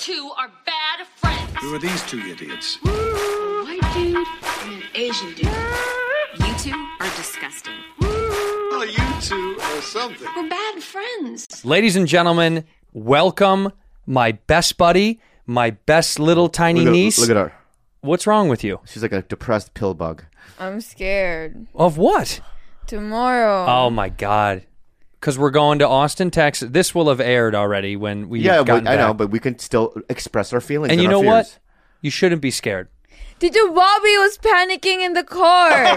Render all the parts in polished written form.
two are bad friends. Who are these two idiots? A white dude and an Asian dude. You two are disgusting. Oh, you two are something. We're bad friends. Ladies and gentlemen, welcome my best buddy, my best little tiny niece. Look at her. What's wrong with you? She's like a depressed pill bug. I'm scared. Of what? Tomorrow. Oh my God. Because we're going to Austin, Texas. This will have aired already when we I back. know, but we can still express our feelings. And and you our know fears. what? You shouldn't be scared. Teacher Bobby was panicking in the car.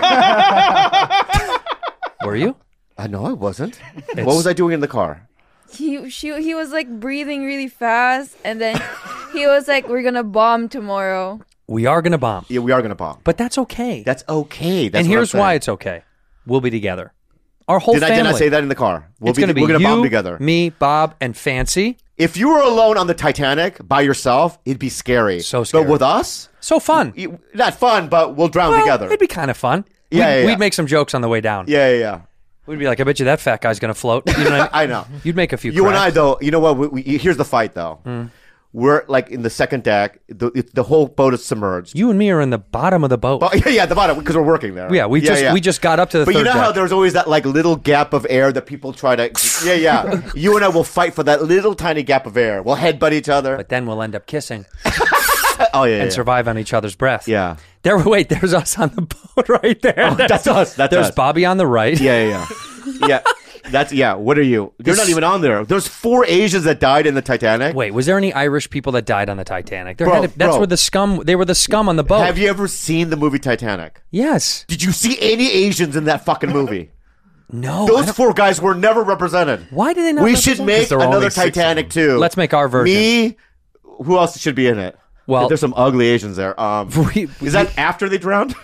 Were you? No, I wasn't. What was I doing in the car? he was like breathing really fast, and then he was like, "We're gonna bomb tomorrow." We are going to bomb. Yeah, we are going to bomb. But that's okay. That's okay. That's and what here's I'm why saying. it's okay. We'll be together. Our whole Did family. I say that in the car? It's going to be we're gonna you, bomb together. me, Bob, and Fancy. If you were alone on the Titanic by yourself, it'd be scary. So scary. But with us, So fun. not fun, but we'll drown Well, together. it'd be kind of fun. Yeah, We'd make some jokes on the way down. Yeah. We'd be like, I bet you that fat guy's going to float. You know what I mean? I know. You'd make a few You and I, cracks. though, you know what? Here's the fight, though. We're like in the second deck. The whole boat is submerged. You and me are in the bottom of the boat. Yeah, the bottom, because we're working there. Yeah, we just got up to the But third you know deck. how there's always that like little gap of air that people try to. Yeah. You and I will fight for that little tiny gap of air. We'll headbutt each other. But then we'll end up kissing and survive on each other's breath. Yeah. There's us on the boat right there. Oh, that's us. That's There's us. Bobby on the right. Yeah. What are you? They're not even on there. There's 4 Asians that died in the Titanic. Wait, was there any Irish people that died on the Titanic? That's Bro. where the scum. They were the scum on the boat. Have you ever seen the movie Titanic? Yes. Did you see any Asians in that fucking movie? No. Those 4 guys were never represented. Why did they not? We represent- should make there were only another 6 of Titanic too. Let's make our version. Me. Who else should be in it? Well- there's some ugly Asians there. Is that after they drowned?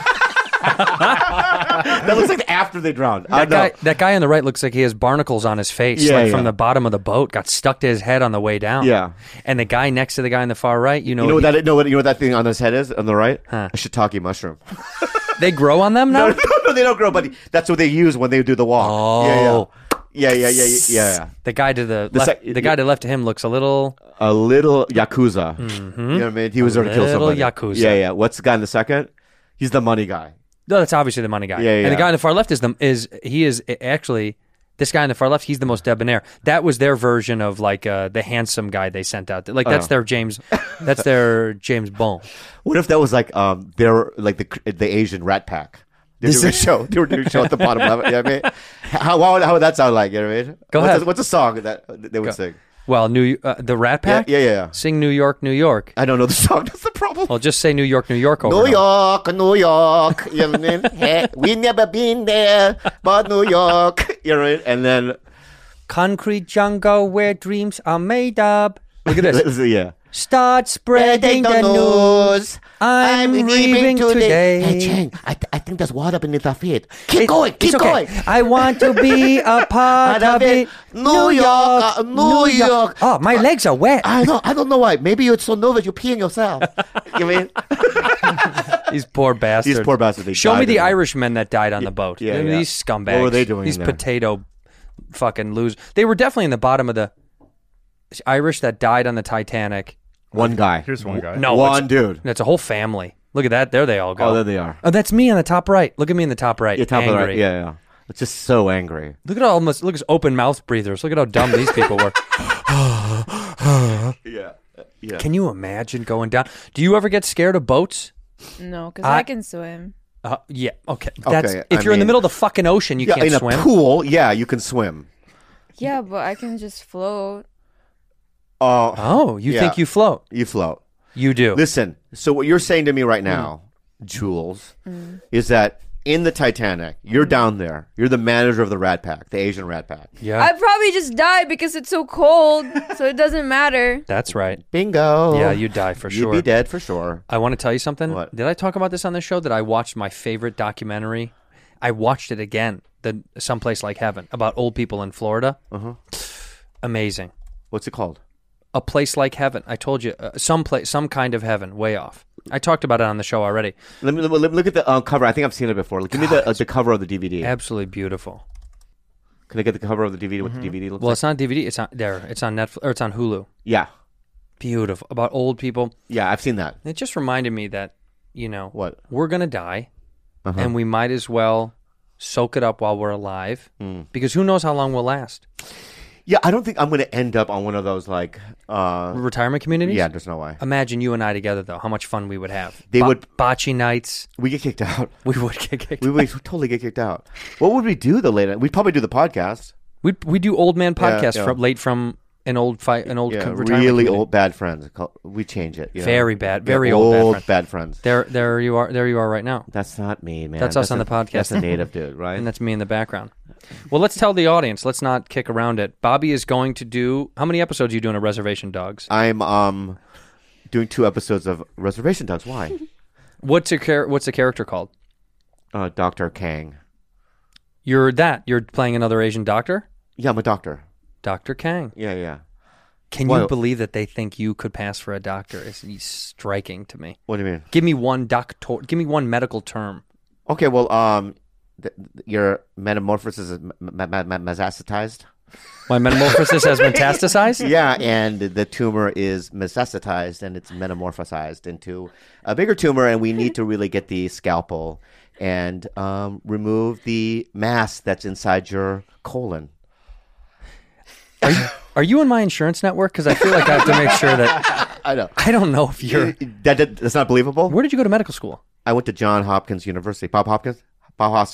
That looks like after they drowned. That guy on the right looks like he has barnacles on his face, Yeah, from yeah. the bottom of the boat, got stuck to his head on the way down. Yeah. And the guy next to the guy on the far right, You know what that thing on his head is on the right? Huh. A shiitake mushroom. they grow on them now. No, they don't grow, but that's what they use when they do the walk. Oh. Yeah. The guy to the The left, sec- the guy to the left of him looks a little. A little yakuza. You know what I mean? He was there to kill little somebody. yakuza. Yeah. What's the guy in the second? He's the money guy. No, that's obviously the money guy. Yeah. And the guy on the far left is actually this guy on the far left. He's the most debonair. That was their version of like the handsome guy they sent out. Like that's their James. That's their James Bond. What if that was like they're like the Asian Rat Pack? They were doing a show. They were doing a show at the bottom of it. You know what I mean? How would that sound like? You know what I mean? Go ahead. What's a song that they would sing? Well, the Rat Pack. Yeah. Sing New York, New York. I don't know the song. That's the problem. Well, just say New York, New York over. New and over. York, New York. You know what I mean? Hey, we never been there, but New York. You know what I mean? And then Concrete jungle where dreams are made up. Look at this. yeah. Start spreading the news. I'm leaving today. Hey, Chang, I think there's water beneath our feet. Keep going. It's okay. I want to be a part of it. New York, New York. Oh, my legs are wet. I don't know why. Maybe you're so nervous you're peeing yourself. You mean? These poor bastards. These poor bastards. They Show died me the in it. Irishmen that died on the boat. yeah. These scumbags. What were they doing These in there? potato fucking losers. They were definitely in the bottom of the Irish that died on the Titanic. One guy. Here's one guy. No, One dude. That's a whole family. Look at that. There they all go. Oh, there they are. Oh, that's me on the top right. Look at me in the top right. Yeah, top of the Angry. right. Yeah. It's just so angry. Look at open mouth breathers. Look at how dumb these people were. Yeah. Can you imagine going down? Do you ever get scared of boats? No, because I can swim. Yeah. Okay. That's Okay, if I you're in the mean- middle of the fucking ocean, you can't in swim. a pool, yeah, you can swim. Yeah, but I can just float. Oh, you Yeah. think you float? You float. You do. Listen, so what you're saying to me right now, Jules, is that in the Titanic, you're down there. You're the manager of the Rat Pack, the Asian Rat Pack. Yeah. I'd probably just die because it's so cold, so it doesn't matter. That's right. Bingo. Yeah, you'd die for sure. You'd be dead for sure. I want to tell you something. What? Did I talk about this on the show? That I watched my favorite documentary. I watched it again. Someplace Like Heaven, about old people in Florida. Amazing. What's it called? A Place Like Heaven. I told you, some kind of heaven, way off. I talked about it on the show already. Let me look at the cover. I think I've seen it before. Give me the cover of the DVD. Absolutely beautiful. Can I get the cover of the DVD? What the DVD looks Well, like? it's not DVD. It's on there. It's on Netflix or it's on Hulu. Yeah. Beautiful. About old people. Yeah, I've seen that. It just reminded me that, What? we're going to die, and we might as well soak it up while we're alive, because who knows how long we'll last. Yeah, I don't think I'm going to end up on one of those like. Retirement communities? Yeah, there's no way. Imagine you and I together, though. How much fun we would have. They would- Bocce nights. We get kicked out. We would get kicked We would totally get kicked out. What would we do the late? We'd probably do the podcast. We do old man podcasts yeah. from an old retirement Really community. old bad friends. We change it. Very bad. Very Yeah, old bad friends. There you are right now. That's not me, man. That's us on the podcast. That's a native dude, right? And that's me in the background. Well, let's tell the audience. Let's not kick around it. Bobby is going to do... How many episodes are you doing of Reservation Dogs? I'm doing 2 episodes of Reservation Dogs. Why? What's the character called? Dr. Kang. You're playing another Asian doctor? Yeah, I'm a doctor. Dr. Kang. Yeah. Can Well- you believe that they think you could pass for a doctor? It's striking to me. What do you mean? Give me one Give me one medical term. Okay, well, your metamorphosis is metastasized. My metamorphosis has metastasized? Yeah, and the tumor is metastasized, and it's metamorphosized into a bigger tumor, and we need to really get the scalpel and remove the mass that's inside your colon. Are you in my insurance network? Because I feel like I have to make sure that... I know. I don't know if you're... That's not believable? Where did you go to medical school? I went to Johns Hopkins University. Bob Hoskins? I went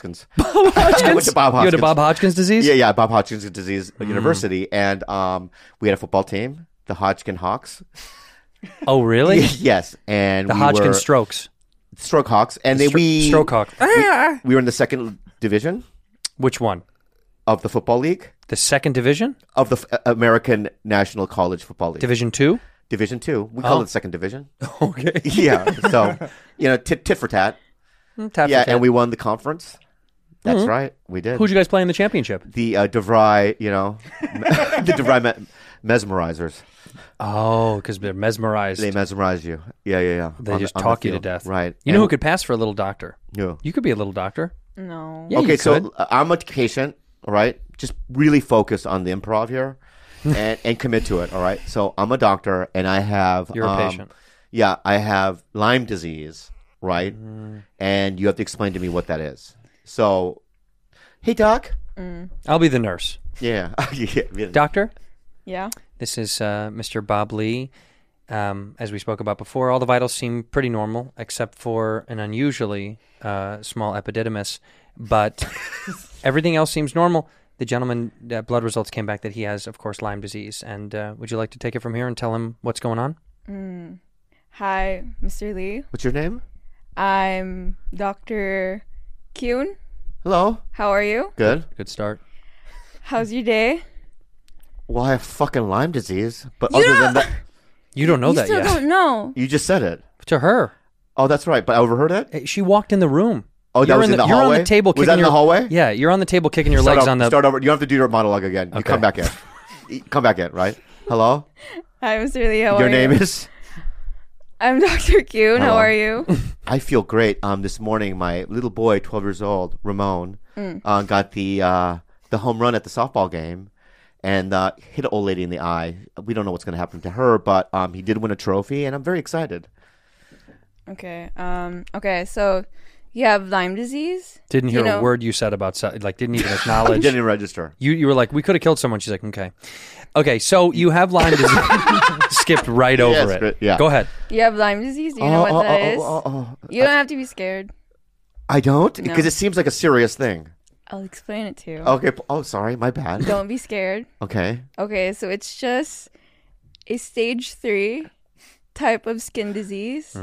to Bob Hoskins. You had a Bob Hodgkin's disease? Yeah, Bob Hodgkin's disease University. And we had a football team, the Hodgkin Hawks. Oh, really? Yes. And The we Hodgkin were Strokes. Stroke Hawks. And Stroke Hawk. we were in the 2nd division Which one? of the football league, The second division? of the American National College Football League. Division 2? Division 2. We call Oh. it 2nd division. Okay. Yeah. So, tit for tat. Yeah, and we won the conference. That's right. We did. Who'd you guys play in the championship? The DeVry, the DeVry mesmerizers. Oh, because they're mesmerized. They mesmerize you. Yeah. They On just the talk you to field. death. Right. You know who could pass for a little doctor? Yeah. You could be a little doctor. No. Yeah, Okay, you so could. I'm a patient, all right? Just really focus on the improv here and commit to it, all right? So I'm a doctor, and I have... You're a patient. Yeah, I have Lyme disease, right? And you have to explain to me what that is. So, hey, Doc. I'll be the nurse. Yeah. Yeah. Doctor, Yeah. this is Mr. Bob Lee. As we spoke about before, all the vitals seem pretty normal, except for an unusually small epididymis. But everything else seems normal. The gentleman, blood results came back that he has, of course, Lyme disease. And would you like to take it from here and tell him what's going on? Hi, Mr. Lee. What's your name? I'm Dr. Kyun. Hello. How are you? Good. Good start. How's your day? Well, I have fucking Lyme disease, but other than that, You don't know you that still yet. don't know. you just said it. To her. Oh, that's right. But I overheard it. Hey, she walked in the room. Oh, that You're was in the You're hallway? on the table Was kicking that in your the hallway? Yeah, you're on the table kicking your Start legs over, on the... Start over. You don't have to do your monologue again. You Okay. come back in. Come back in, right? Hello? Hi, Mr. Lee. How are Your you? name is? I'm Dr. Kyun. How Hello. are you? I feel great. This morning, my little boy, 12 years old, Ramon, got the home run at the softball game and hit an old lady in the eye. We don't know what's going to happen to her, but he did win a trophy, and I'm very excited. Okay. Okay. So you have Lyme disease. Didn't hear You know- a word you said about... didn't even I acknowledge... didn't even register. You were like, we could have killed someone. She's like, okay. Okay, so you have Lyme disease. Skipped right over Yes, it. but- yeah. Go ahead. You have Lyme disease. Do you know what that is? You don't have to be scared. I don't? No. Because it seems like a serious thing. I'll explain it to you. Okay. Oh, sorry. My bad. Don't be scared. Okay. Okay, so it's just a stage 3 type of skin disease.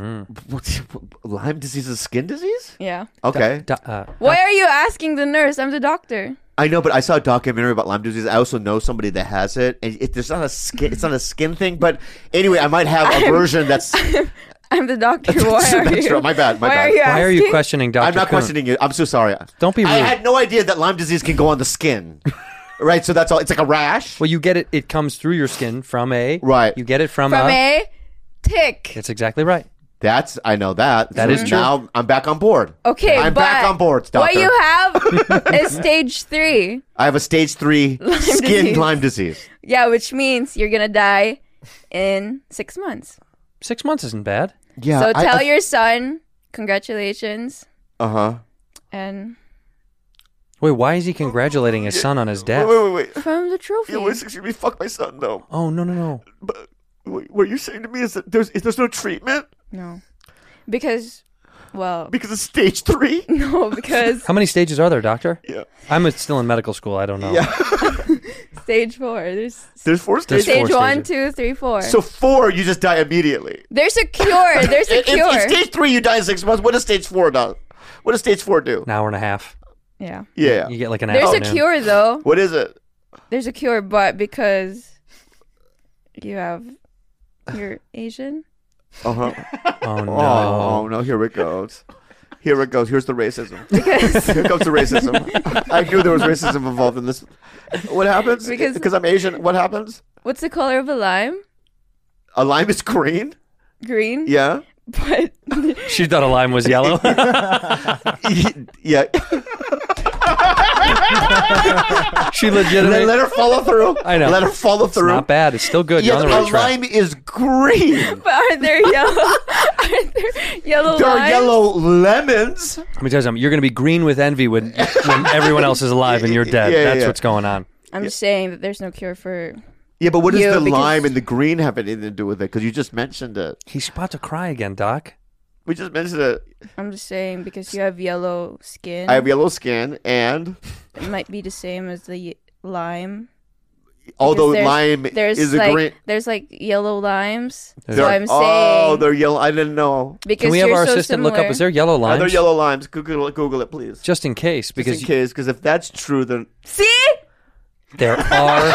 Lyme disease is skin disease? Yeah. Okay. Why are you asking the nurse? I'm the doctor. I know, but I saw a documentary about Lyme disease. I also know somebody that has it. And there's not a skin. It's not a skin thing. But anyway, I might have a version that's. I'm the doctor. Why are That's you? right. My bad. Why are you asking? Why are you questioning Dr. I'm not Kuhn? questioning you. I'm so sorry. Don't be rude. I had no idea that Lyme disease can go on the skin. Right. So that's all. It's like a rash. Well, you get it. It comes through your skin from a... Right. You get it from a tick. That's exactly right. I know that. That is true. Now I'm back on board. Okay, I'm but back on board, doctor. what you have is stage 3. I have a stage 3 skin disease. Lyme disease. Yeah, which means you're gonna die in 6 months. 6 months isn't bad. Yeah. So tell your son, congratulations, Uh-huh. and Wait, why is he congratulating his son on his death? Wait. from the trophy. Excuse me, fuck my son, though. Oh, no. But what you're saying to me is that there's no treatment? No, because, well, Because it's stage 3? no, because How many stages are there, doctor? Yeah. I'm still in medical school. I don't know. Yeah. stage 4. There's 4 stages. There's 4 Stage 1, stages. 2, 3, 4. So 4, you just die immediately. There's a cure. There's a cure. If stage 3, you die in 6 months. What does stage 4 do? What does stage 4 do? An hour and a half. Yeah. Yeah. You get like an There's a afternoon. cure though. What is it? There's a cure, but because you're Asian. Uh-huh. Oh no. Oh, no. Here it goes. Here's the racism. Here comes the racism. I knew there was racism involved in this. What happens? Because I'm Asian. What happens? What's the color of a lime? A lime is green? Green. Yeah. But She thought a lime was yellow. Yeah. She legitimately. Let her follow through. I know. Let her follow It's through. not bad. It's still good. You're Yeah, on the a right track. lime is green. but are there yellow? Are there yellow There are limes? yellow lemons. Let me tell you something. You're going to be green with envy when everyone else is alive and you're dead. Yeah, That's yeah. what's going on. I'm just saying that there's no cure for. Yeah, but what does You, the because- lime and the green have anything to do with it? Because you just mentioned it. He's about to cry again, Doc. We just mentioned it. I'm just saying because you have yellow skin. I have yellow skin, and It might be the same as the lime. although Because lime there's is like, a green. There's like yellow limes. So They're- I'm oh, saying they're yellow. I didn't know. because Can we have you're our so assistant look up? similar. Is there yellow Are limes? there yellow limes? Google it, please. Just in case, because Just in case, because if that's true, then See? there are.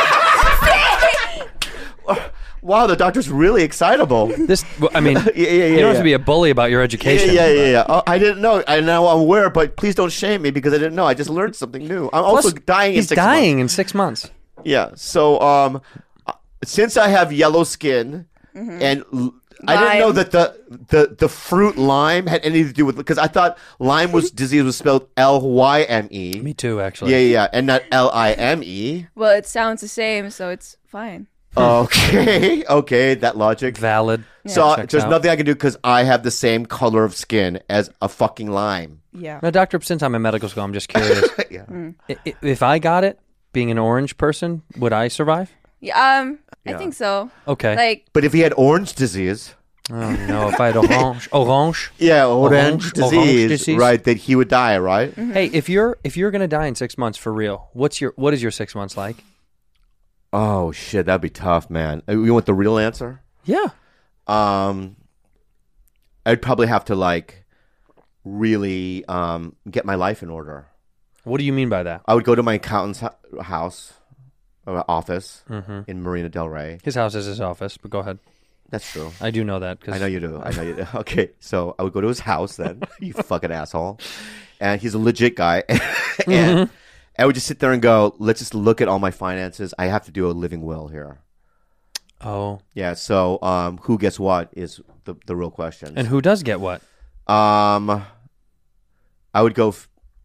wow, the doctor's really excitable. This. I mean, Yeah. you don't have to be a bully about your education. Yeah. Oh, I didn't know. I now I'm aware, but please don't shame me because I didn't know. I just learned something new. I'm also Plus, dying in He's 6 months. dying in 6 months. Yeah. So since I have yellow skin and I didn't know Lime. that the fruit lime had anything to do with because I thought Lyme disease was spelled Lyme. Me too, actually. Yeah, and not Lime. Well, it sounds the same, so it's fine. Okay, that logic. Valid. So Checks there's out. nothing I can do because I have the same color of skin as a fucking lime. Yeah. Now, Doctor, since I'm in medical school, I'm just curious. Yeah. If I got it, being an orange person, would I survive? Yeah. I Yeah. think so. Okay. Like But if he had orange disease, Oh no! If I had orange, orange. yeah, Orange disease, disease. right? That he would die, right? Hey, if you're gonna die in 6 months for real, what is your 6 months like? Oh shit, that'd be tough, man. You want the real answer? Yeah. I'd probably have to like really get my life in order. What do you mean by that? I would go to my accountant's house, office in Marina Del Rey. His house is his office, but go ahead. That's true. I do know that. I know you do. I know you do. Okay, so I would go to his house then. You fucking asshole. And he's a legit guy. And I would just sit there and go, let's just look at all my finances. I have to do a living will here. Oh. Yeah, so who gets what is the real question. And who does get what? I would go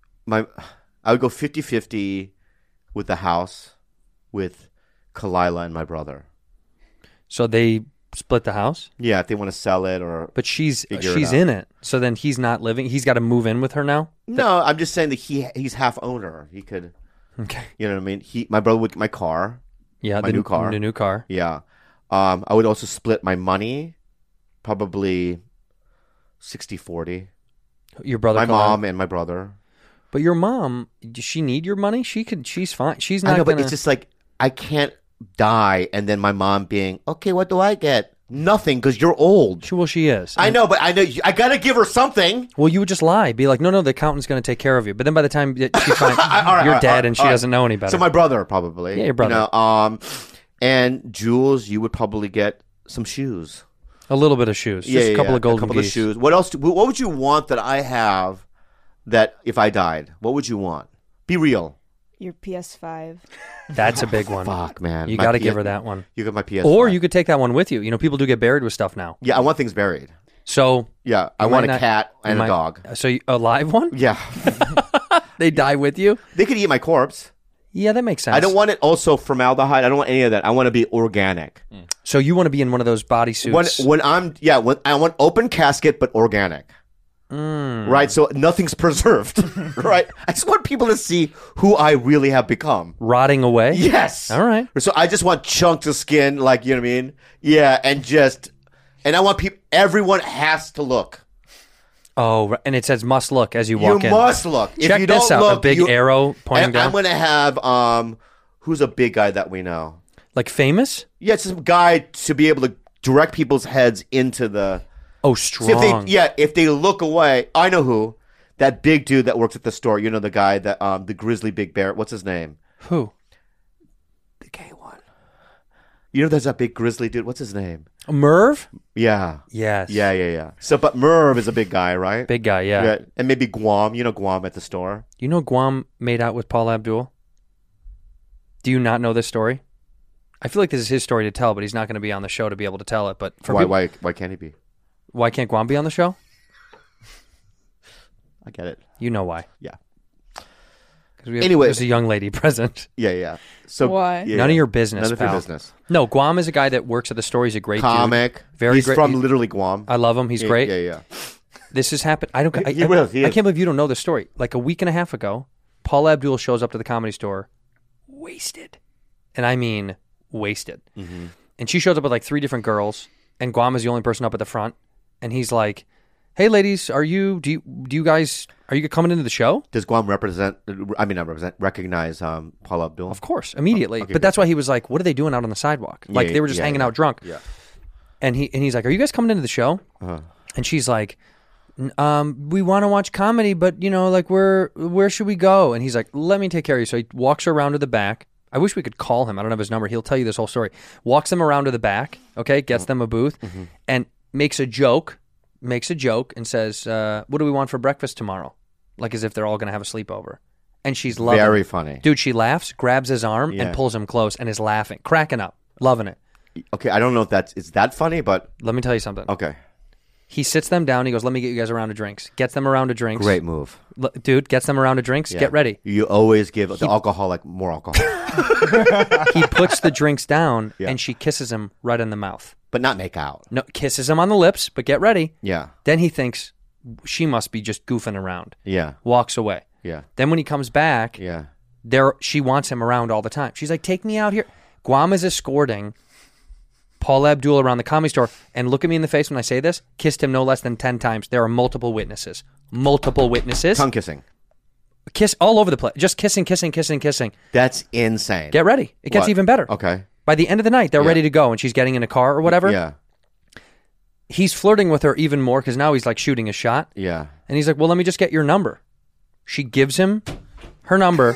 50-50 with the house with Kalila and my brother. So they split the house, Yeah, if they want to sell it or but she's Figure it out. in it. So then he's not living. He's got to move in with her now. no, I'm just saying that he's half owner. He could, Okay. you know what I mean. My brother would get my car. Yeah. My new car. The new car. Yeah, I would also split my money, probably 60-40. Your brother. My Kalila. mom and my brother. But your mom, does she need your money? She's fine. She's not I know, gonna. but it's just like I can't die and then my mom being okay. What do I get? Nothing because you're old. She is. I know, but I know I gotta give her something. Well, you would just lie. Be like, no, the accountant's going to take care of you. But then by the time that she's fine, All right, you're all right, dead and she all right. doesn't know any better. So my brother probably. Yeah, your brother. You know, and Jules, you would probably get some shoes. a little bit of shoes. Just a couple of golden a couple geese. of shoes. What else? What would you want that I have? That if I died, what would you want? Be real. your PS5. That's a big one. Fuck, man. You My got to P- give her that one. You got my PS. Or you could take that one with you. You know, people do get buried with stuff now. Yeah, I want things buried. So Yeah, I you want might a not- cat you and might- a dog. So a live one? Yeah, They die with you? they could eat my corpse. Yeah, that makes sense. I don't want it also formaldehyde. I don't want any of that. I want to be organic. So you want to be in one of those bodysuits? When I want open casket but organic. Right, so nothing's preserved. Right, I just want people to see who I really have become. Rotting away? Yes. All right. So I just want chunks of skin, like, you know what I mean? Yeah, and I want people. Everyone has to look. Oh, and it says must look as you walk in. You must look. Check if you this don't out. look, A big arrow pointing down. I'm going to have who's a big guy that we know? Like famous? Yeah, it's some guy to be able to direct people's heads into the. Oh, So strong. if they look away, I know who. That big dude that works at the store. You know the guy that the grizzly big bear. What's his name? Who? The gay one. You know there's that big grizzly dude. What's his name? Merv? Yeah. Yes. Yeah. So, but Merv is a big guy, right? Big guy, yeah. And maybe Guam. You know Guam at the store. You know Guam made out with Paula Abdul? Do you not know this story? I feel like this is his story to tell, but he's not going to be on the show to be able to tell it. But for Why can't he be? Why can't Guam be on the show? I get it. You know why. Yeah. Anyway, there's a young lady present. Yeah. So Why? yeah, None of your business, None of your pal. business. No, Guam is a guy that works at the store. He's a great Comic. dude. Very He's great. from literally Guam. I love him. He's great. Yeah. This has happened. I don't. I He can't is. believe you don't know this story. Like a week and a half ago, Paula Abdul shows up to the Comedy Store, wasted, and I mean wasted. Mm-hmm. And she shows up with like 3 different girls, and Guam is the only person up at the front. And he's like, "Hey, ladies, are you coming into the show?" Does Guam recognize Paula Abdul? Of course, immediately. Okay, but that's why he was like, "What are they doing out on the sidewalk?" Like they were just hanging out drunk. Yeah. And he's like, "Are you guys coming into the show?" Uh-huh. And she's like, "We want to watch comedy, but like where should we go?" And he's like, "Let me take care of you." So he walks her around to the back. I wish we could call him. I don't have his number. He'll tell you this whole story. Walks them around to the back. Okay, gets them a booth, and makes a joke and says, "What do we want for breakfast tomorrow?" Like as if they're all going to have a sleepover. And she's loving Very it. funny. Dude, she laughs, grabs his arm, Yeah. and pulls him close and is laughing, cracking up, loving it. Okay, I don't know if it's that funny, but Let me tell you something. okay. He sits them down. He goes, "Let me get you guys a round of drinks." Gets them a round of drinks. Great move. Dude, gets them a round of drinks. Yeah. Get ready. You always give the alcoholic more alcohol. He puts the drinks down, Yeah. and she kisses him right in the mouth. But not make out. No, kisses him on the lips, but get ready. Yeah. Then he thinks she must be just goofing around. Yeah. Walks away. Yeah. Then when he comes back, Yeah. she wants him around all the time. She's like, "Take me out here." Guam is escorting Paula Abdul around the Comedy Store, and look at me in the face when I say this, kissed him no less than 10 times. There are multiple witnesses. Tongue kissing. Kiss all over the place. Just kissing. That's insane. Get ready. It gets What? even better. Okay. By the end of the night, they're Yeah. ready to go, and she's getting in a car or whatever. Yeah. He's flirting with her even more because now he's like shooting a shot. Yeah. And he's like, "Well, let me just get your number." She gives him her number.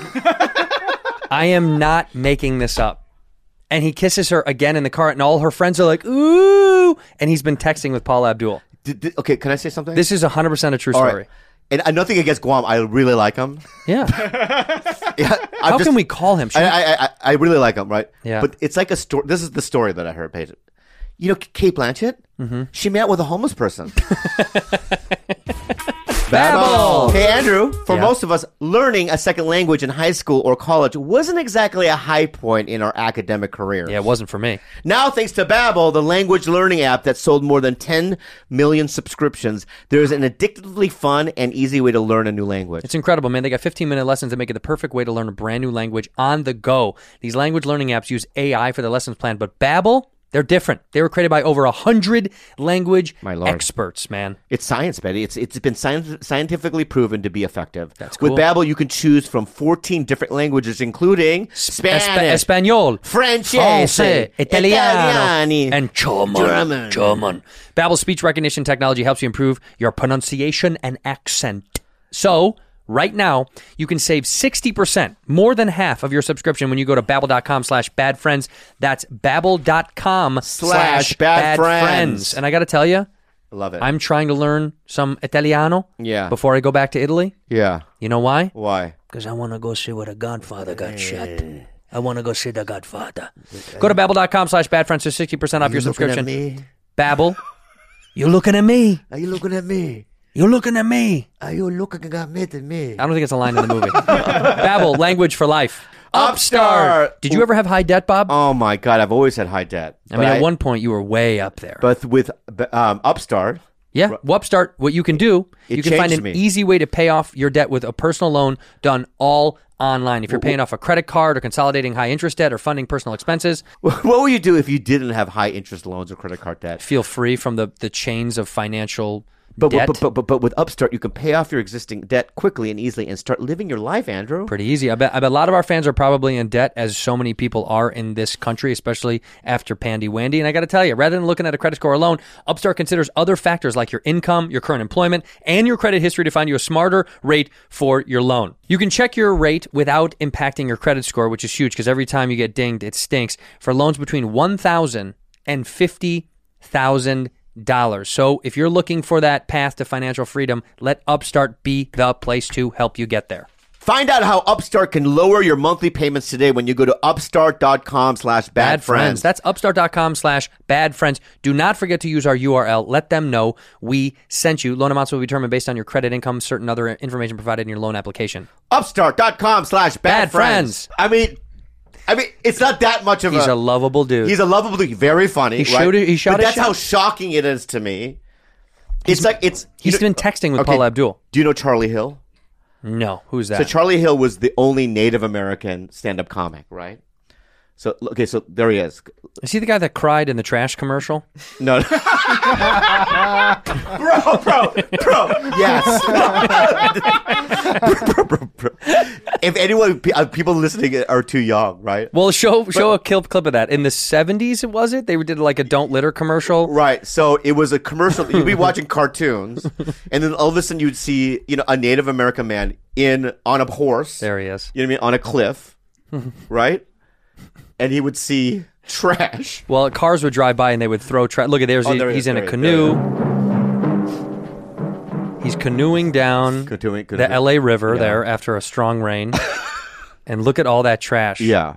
I am not making this up. And he kisses her again in the car, and all her friends are like, "Ooh!" And he's been texting with Paula Abdul. Okay, can I say something? This is 100% a true All story. right. And nothing against Guam. I really like him. Yeah. Yeah, How can we call him? Should we- I really like him, right? Yeah. But it's like a story. This is the story that I heard, Paige. You know, Kate Blanchett? Mm-hmm. She met with a homeless person. Babble! Hey, Andrew, for Yeah. most of us, learning a second language in high school or college wasn't exactly a high point in our academic career. Yeah, it wasn't for me. Now, thanks to Babbel, the language learning app that sold more than 10 million subscriptions, there's an addictively fun and easy way to learn a new language. It's incredible, man. They got 15-minute lessons that make it the perfect way to learn a brand new language on the go. These language learning apps use AI for the lessons plan, but Babbel, they're different. They were created by over 100 language My Lord. experts, man. It's science, Betty. It's been scientifically proven to be effective. That's cool. With Babbel, you can choose from 14 different languages, including Spanish, Espanol, Francese, Italiano, and German. German. Babbel's speech recognition technology helps you improve your pronunciation and accent. So, right now, you can save 60%, more than half of your subscription when you go to babbel.com/badfriends. That's babbel.com/badfriends. And I got to tell you, I love it. I'm trying to learn some Italiano Yeah. before I go back to Italy. Yeah. You know why? Why? Because I want to go see where the Godfather got shot. I want to go see the Godfather. Go to babbel.com/badfriends for 60% off your subscription. Babbel. You looking at me? Are you looking at me? You looking at me? Are you looking at me? I don't think it's a line in the movie. Babbel, language for life. Upstart. Did you ever have high debt, Bob? Oh my God, I've always had high debt. I mean, at one point you were way up there. But with Upstart, yeah, well, Upstart, what you can do, It you can find changed an me. easy way to pay off your debt with a personal loan done all online. If you're paying off a credit card or consolidating high interest debt or funding personal expenses, what would you do if you didn't have high interest loans or credit card debt? feel free from the chains of financial But debt. but with Upstart, you can pay off your existing debt quickly and easily and start living your life, Andrew. Pretty easy. I bet a lot of our fans are probably in debt, as so many people are in this country, especially after Pandy Wandy. And I got to tell you, rather than looking at a credit score alone, Upstart considers other factors like your income, your current employment, and your credit history to find you a smarter rate for your loan. You can check your rate without impacting your credit score, which is huge because every time you get dinged, it stinks, for loans between $1,000 and $50,000. So if you're looking for that path to financial freedom, let Upstart be the place to help you get there. Find out how Upstart can lower your monthly payments today when you go to upstart.com/badfriends. That's upstart.com/badfriends. Do not forget to use our URL. Let them know we sent you. Loan amounts will be determined based on your credit, income, certain other information provided in your loan application. Upstart.com/badfriends. I mean, it's not that much of He's a lovable dude. He's a lovable dude. Very funny. He showed it. He shot But his that's shot. how shocking it is to me. He's been texting with Paula Abdul. Do you know Charlie Hill? No, who's that? So Charlie Hill was the only Native American stand-up comic, right? So there he is. Is he the guy that cried in the trash commercial? No, bro, yes. bro. If anyone, people listening are too young, right? Well, show a clip of that. In the 70s, was it? They did like a Don't Litter commercial. Right. So it was a commercial. You'd be watching cartoons, and then all of a sudden you'd see, a Native American man on a horse. There he is. You know what I mean? On a cliff, right? And he would see trash. Well, cars would drive by and they would throw trash. Look at there he's in a there canoe. He's canoeing down the LA River there after a strong rain. And look at all that trash. Yeah.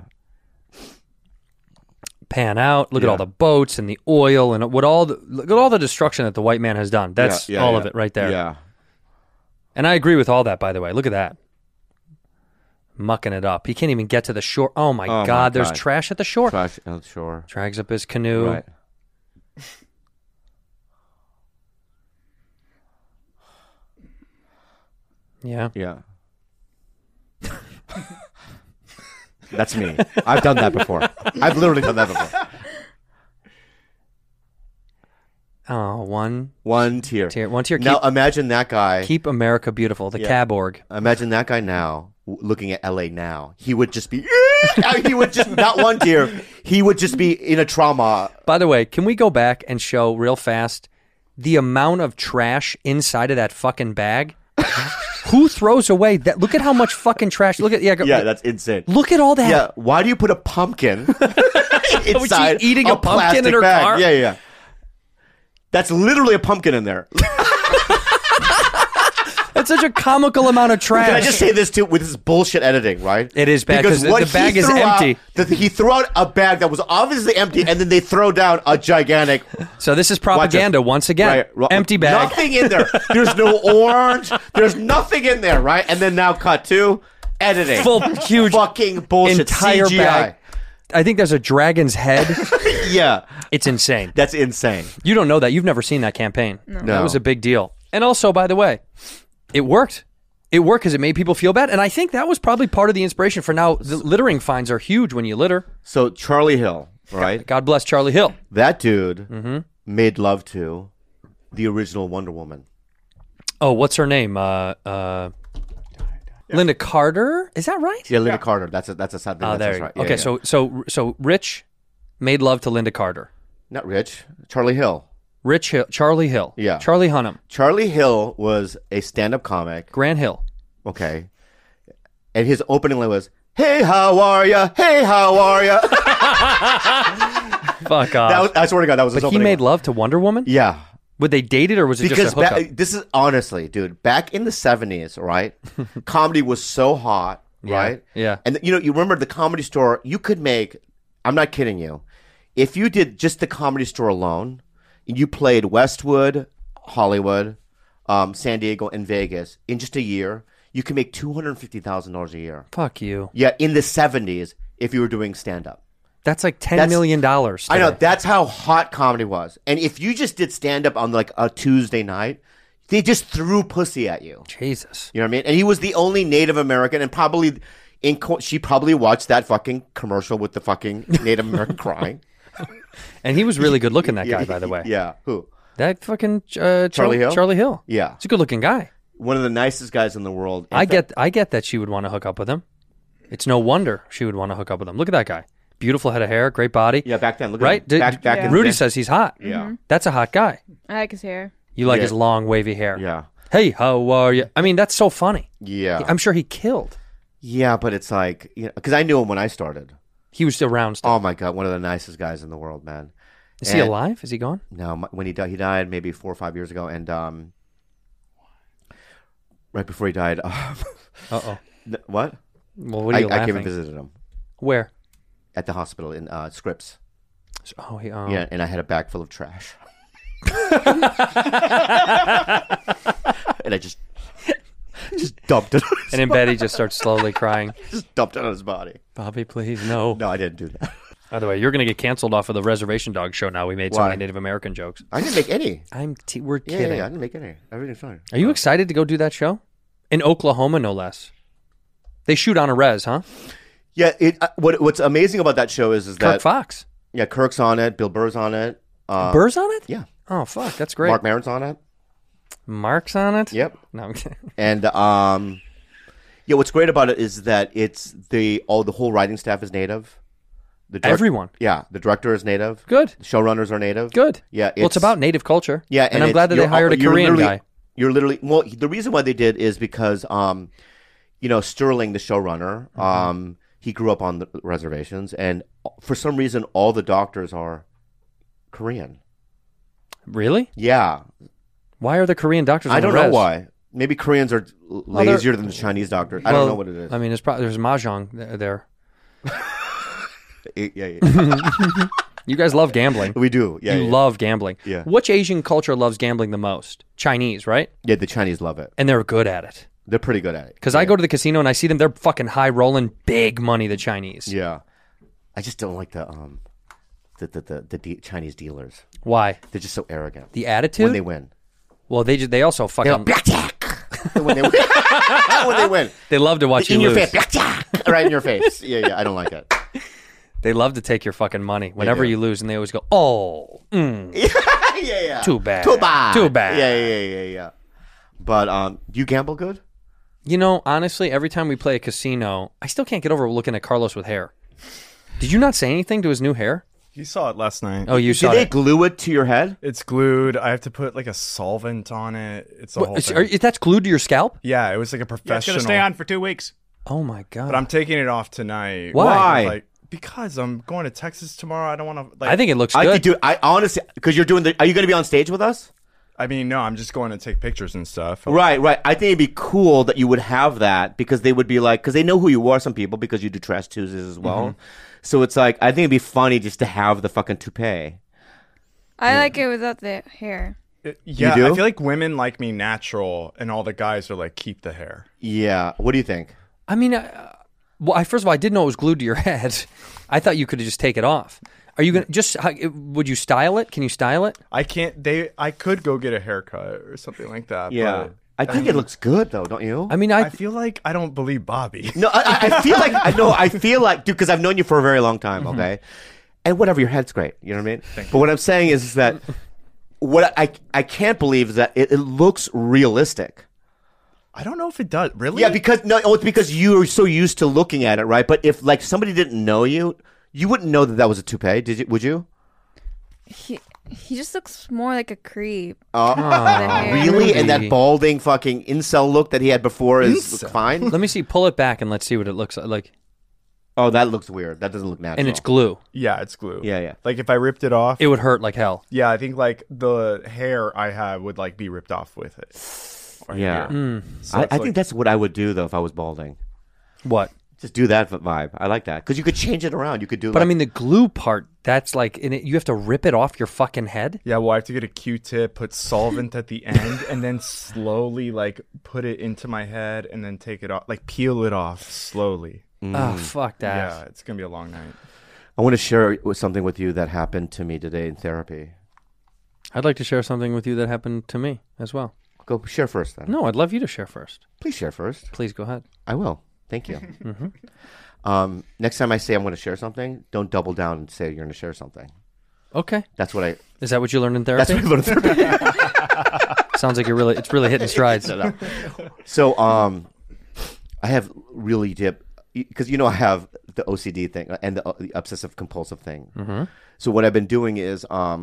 Pan out. Look at all the boats and the oil and look at all the destruction that the white man has done. That's all of it right there. Yeah. And I agree with all that, by the way. Look at that. Mucking it up. He can't even get to the shore. Oh my God, there's trash at the shore. Trash on the shore. Drags up his canoe. Right. Yeah. Yeah. That's me. I've done that before. I've literally done that before. Oh, one tear. One tear. Now imagine that guy. Keep America beautiful. The cab org. Imagine that guy now, looking at LA now. He would just be, he would just, not one tear. He would just be in a trauma. By the way, can we go back and show real fast the amount of trash inside of that fucking bag? Who throws away that? Look at how much fucking trash. Look at that's insane. Look at all that. Yeah, why do you put a pumpkin inside eating a pumpkin plastic in her bag? car? Yeah. That's literally a pumpkin in there. That's such a comical amount of trash. Can I just say this too with this bullshit editing, right? It is bad because the bag is empty. He threw out a bag that was obviously empty, and then they throw down a gigantic. So this is propaganda once again. Right. Empty bag. Nothing in there. There's no orange. There's nothing in there, right? And then now cut to editing. Full huge fucking bullshit entire CGI. bag. I think there's a dragon's head. Yeah. It's insane. That's insane. You don't know that. You've never seen that campaign. No. That was a big deal. And also, by the way, it worked. It worked because it made people feel bad. And I think that was probably part of the inspiration for now. The littering fines are huge when you litter. So Charlie Hill, right? God bless Charlie Hill. That dude made love to the original Wonder Woman. Oh, what's her name? Linda Carter? Is that right? Yeah, Linda Carter. That's a sad thing. Oh, there you right. go. Okay, so Rich made love to Linda Carter. Not Rich. Charlie Hill. Rich Hill, Charlie Hill. Yeah. Charlie Hunnam. Charlie Hill was a stand-up comic. Grant Hill. Okay. And his opening line was, "Hey, how are ya? Hey, how are ya?" Fuck off. I swear to God, that was his But he opening made line. love to Wonder Woman? Yeah. Would they date it or was it Because just a hookup? this is honestly, dude, back in the 70s, right? Comedy was so hot, right? Yeah. And you remember the Comedy Store, you could make, I'm not kidding you, if you did just the Comedy Store alone, you played Westwood, Hollywood, San Diego, and Vegas in just a year, you can make $250,000 a year. Fuck you. Yeah, in the 70s, if you were doing stand-up. That's like $10 million. I know, that's how hot comedy was. And if you just did stand-up on like a Tuesday night, they just threw pussy at you. Jesus. You know what I mean? And he was the only Native American, and probably she probably watched that fucking commercial with the fucking Native American crying. And he was really good looking, that guy, by the way. Yeah. Who? That fucking Charlie Hill? Charlie Hill. Yeah. He's a good looking guy. One of the nicest guys in the world. I get that she would want to hook up with him. It's no wonder she would want to hook up with him. Look at that guy. Beautiful head of hair, great body. Yeah, back then. Look right? at him. Back in the Rudy day. says he's hot. Yeah. That's a hot guy. I like his hair. You like Yeah. his long, wavy hair. Yeah. Hey, how are you? I mean, that's so funny. Yeah. I'm sure he killed. Yeah, but it's like, because I knew him when I started. He was around still. Oh my God, one of the nicest guys in the world, man. Is he alive? Is he gone? No, when he died maybe 4 or 5 years ago, and right before he died, Uh-oh. what? Well, what are you I laughing? came and visited him Where? at the hospital in Scripps. Oh, Yeah, and I had a bag full of trash, and I just dumped it. On his And in bed, he just starts slowly crying. just dumped it on his body. Bobby, please, no. No, I didn't do that. By the way, you're going to get canceled off of the Reservation Dog show now. We made so Why? many Native American jokes. I didn't make any. We're Yeah, kidding. I didn't make any. Everything's fine. Are you excited to go do that show? In Oklahoma, no less. They shoot on a res, huh? Yeah, what's amazing about that show is Kirk that Fox. yeah, Kirk's on it, Bill Burr's on it, Burr's on it? yeah, Oh, fuck. That's great. Mark Maron's on it. Mark's on it? Yep. No, I'm kidding. And yeah, what's great about it is that it's the whole writing staff is native. Everyone. Yeah, the director is native. Good. The showrunners are native. Good. Yeah, Well, it's about native culture. yeah, And I'm it's- glad that they you're- hired a you're Korean literally- guy. You're literally the reason why they did is because Sterling, the showrunner, Mm-hmm. he grew up on the reservations, and for some reason, all the doctors are Korean. Really? Yeah, Why are the Korean doctors on I don't the know res? why. Maybe Koreans are lazier than the Chinese doctors. I don't know what it is. I mean, there's mahjong there. Yeah. You guys love gambling. We do. Yeah, you yeah. love gambling. Yeah. Which Asian culture loves gambling the most? Chinese, right? Yeah, the Chinese love it. And they're good at it. They're pretty good at it. Because I go to the casino and I see them, they're fucking high rolling big money, the Chinese. Yeah. I just don't like the Chinese dealers. Why? They're just so arrogant. The attitude? When they win. Well, they also They go, fucking... blackjack! when they win. When they win. They love to watch In you your lose. face. Blackjack! Right in your face. Yeah, I don't like it. They love to take your fucking money whenever do. you lose, and they always go, "Oh, Yeah. too bad, Too bad. too bad." Yeah. But do you gamble good? You know, honestly, every time we play a casino, I still can't get over looking at Carlos with hair. Did you not say anything to his new hair? You saw it last night. Oh, you Did saw they it. glue it to your head? It's glued. I have to put like a solvent on it. It's a whole thing. That's glued to your scalp? Yeah, it was like a Yeah, it's professional. gonna stay on for 2 weeks. Oh my god! But I'm taking it off tonight. Why? Like, because I'm going to Texas tomorrow. I don't want to. Like, I think it looks I good. think, dude, I honestly, because you're doing are you going to be on stage with us? I mean, no, I'm just going to take pictures and stuff. Right. I think it'd be cool that you would have that because they would be like, because they know who you are, some people, because you do Trash Tuesdays as well. Mm-hmm. So it's like, I think it'd be funny just to have the fucking toupee. I like it without the hair. Yeah, do? I feel like women like me natural, and all the guys are like, keep the hair. Yeah. What do you think? I mean, first of all, I didn't know it was glued to your head. I thought you could just take it off. Are you gonna would you style it? Can you style it? I can't. I could go get a haircut or something like that. Yeah. but I think it looks good though, don't you? I mean, I feel like I don't believe Bobby. No, I feel like I feel like, dude, because I've known you for a very long time. Okay, and whatever, your head's great. You know what I mean? But what I'm saying is that what I can't believe is that it looks realistic. I don't know if it does. Really? Yeah, it's because you're so used to looking at it, right? But if like somebody didn't know you, you wouldn't know that was a toupee. Would you? He just looks more like a creep. Really? Rudy. And that balding fucking incel look that he had before is fine? Let me see. Pull it back and let's see what it looks like. Oh, that looks weird. That doesn't look natural. And it's glue. Yeah, it's glue. Yeah. Like if I ripped it off, It would hurt like hell. yeah, I think like the hair I have would like be ripped off with it. Right Yeah. here. So I it's like- think that's what I would do though if I was balding. What? Just do that vibe. I like that because you could change it around. You could do. But I mean, the glue part, that's like, you have to rip it off your fucking head? Yeah, well, I have to get a Q-tip, put solvent at the end, and then slowly, like, put it into my head and then take it off. Like, peel it off slowly. Oh, fuck that. Yeah, it's going to be a long night. I want to share something with you that happened to me today in therapy. I'd like to share something with you that happened to me as well. Go share first, then. No, I'd love you to share first. Please share first. Please go ahead. I will. Thank you. Next time I say I'm going to share something, don't double down and say you're going to share something. Okay. That's what I. Is that what you learned in therapy? That's what I learned in therapy. Sounds like it's really hitting strides. No. So, I have really deep because I have the OCD thing and the obsessive compulsive thing. Mm-hmm. So what I've been doing is, I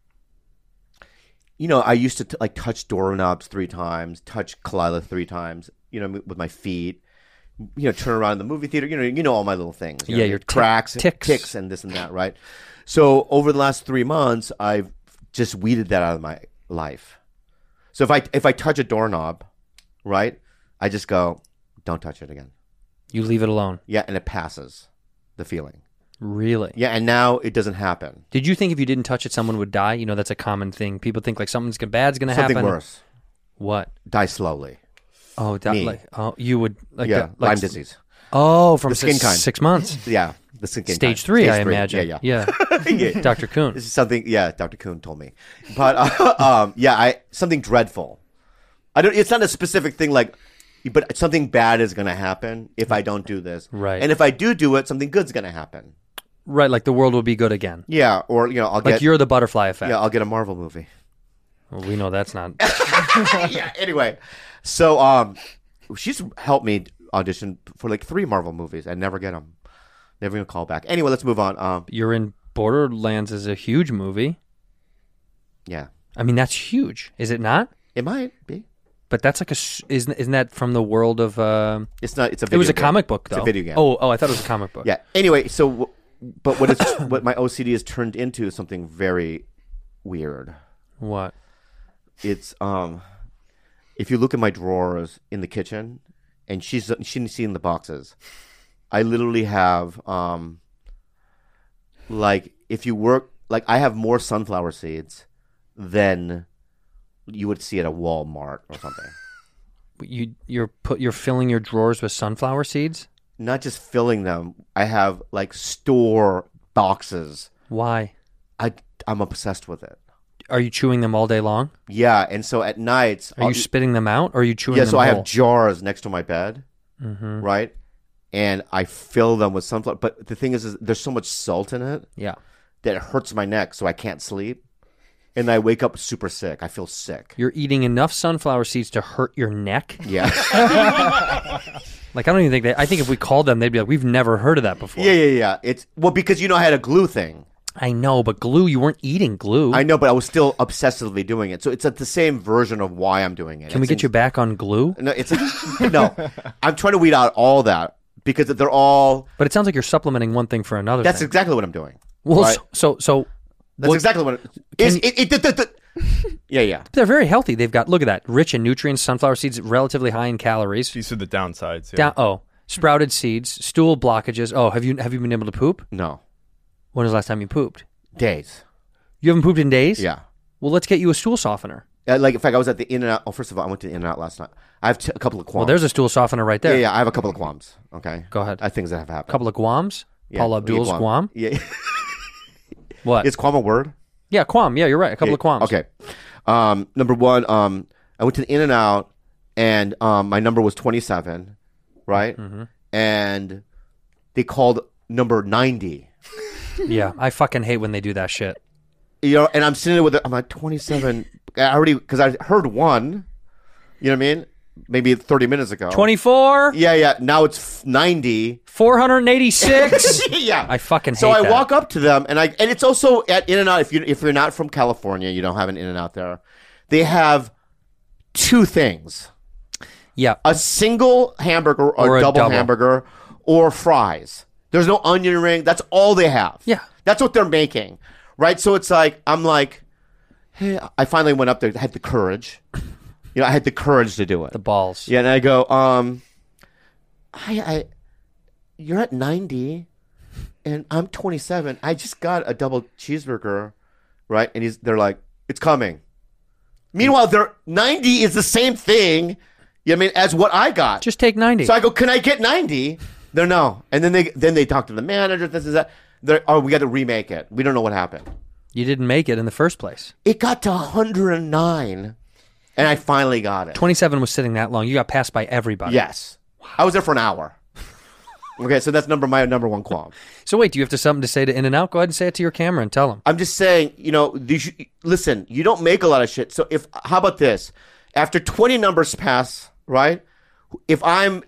used to touch doorknobs 3 times, touch Kalila 3 times, with my feet. Turn around in the movie theater. All my little things. Your cracks, ticks, and this and that, right? So over the last 3 months, I've just weeded that out of my life. So if I touch a doorknob, right, I just go, don't touch it again. You leave it alone. Yeah, and it passes the feeling. Really? Yeah, and now it doesn't happen. Did you think if you didn't touch it, someone would die? That's a common thing. People think like something bad's going to happen. Something worse. What? Die slowly. Oh, Me. You would like Yeah, like Lyme disease. Oh, from The skin kind. 6 months. Yeah, the skin Stage kind. 3, Stage I 3. imagine. Yeah. Yeah. Dr. Kuhn. This is something. Yeah, Dr. Kuhn told me, but something dreadful. It's not a specific thing but something bad is going to happen if I don't do this. Right. And if I do it, something good's going to happen. Right, like the world will be good again. Yeah, or I'll get. Like you're the butterfly effect. Yeah, I'll get a Marvel movie. Well, we know that's not. Yeah. Anyway, so she's helped me audition for 3 Marvel movies. I never get them. Never even call back. Anyway, let's move on. You're in Borderlands is a huge movie. Yeah. I mean, that's huge. Is it not? It might be. But that's like isn't that from the world of? It's not. It's a. Video It was a game. comic book, though. It's a video game. Oh, I thought it was a comic book. Yeah. Anyway, so but what my OCD has turned into is something very weird. What? It's if you look at my drawers in the kitchen, and she's seen the boxes, I literally have if you work I have more sunflower seeds than you would see at a Walmart or something. You're filling your drawers with sunflower seeds? Not just filling them. I have store boxes. Why? I'm obsessed with it. Are you chewing them all day long? Yeah, and so at nights, Are you spitting them out, or are you chewing them so I whole? have jars next to my bed, right? And I fill them with sunflower. But the thing is there's so much salt in it Yeah. that it hurts my neck, so I can't sleep. And I wake up super sick. I feel sick. You're eating enough sunflower seeds to hurt your neck? Yeah. Like, I don't even think I think if we called them, they'd be like, we've never heard of that before. Yeah. It's because I had a glue thing. I know, but glue, you weren't eating glue. I know, but I was still obsessively doing it. So it's the same version of why I'm doing it. Can we get you back on glue? No, no. I'm trying to weed out all that because they're all. But it sounds like you're supplementing one thing for another That's thing. exactly what I'm doing. Well, right? so That's exactly what it is. Yeah. they're very healthy. They've got, look at that, rich in nutrients, sunflower seeds, relatively high in calories. These are the downsides. Yeah. Sprouted seeds, stool blockages. Oh, have you been able to poop? No. When was the last time you pooped? Days. You haven't pooped in days? Yeah. Well, let's get you a stool softener. In fact, I was at the In-N-Out. Oh, first of all, I went to In-N-Out last night. I have a couple of qualms. Well, there's a stool softener right there. Yeah, I have a couple of qualms. Okay. Go ahead. Things that have happened. A couple of Guams? Yeah, Paul Abdul's Guam? Yeah. What? Is qualm a word? Yeah, Quam. Yeah, you're right. A couple of Quams. Okay. Number one, I went to the In-N-Out, and my number was 27, right? Mm-hmm. And they called number 90. Yeah, I fucking hate when they do that shit. And I'm sitting there with it. I'm like, 27. Because I heard one, you know what I mean? Maybe 30 minutes ago. 24? Yeah. Now it's 90. 486? Yeah. I fucking hate So I that. walk up to them, and it's also at In-N-Out. If you're not from California, you don't have an In-N-Out there. They have 2 things: Yeah. a single hamburger or a double hamburger, or fries. There's no onion ring. That's all they have. Yeah. That's what they're making, right? So it's like I'm like, hey, I finally went up there. I had the courage. I had the courage to do it. The balls. Yeah, and I go, you're at 90 and I'm 27. I just got a double cheeseburger, right? And they're like, it's coming. Meanwhile, 90 is the same thing, as what I got. Just take 90. So I go, can I get 90? They're no. And then they talk to the manager, this is that. We got to remake it. We don't know what happened. You didn't make it in the first place. It got to 109, and I finally got it. 27 was sitting that long. You got passed by everybody. Yes. Wow. I was there for an hour. Okay, so that's my number one qualm. So wait, do you have something to say to In-N-Out? Go ahead and say it to your camera and tell them. I'm just saying, listen, you don't make a lot of shit. So how about this? After 20 numbers pass, right? If I'm,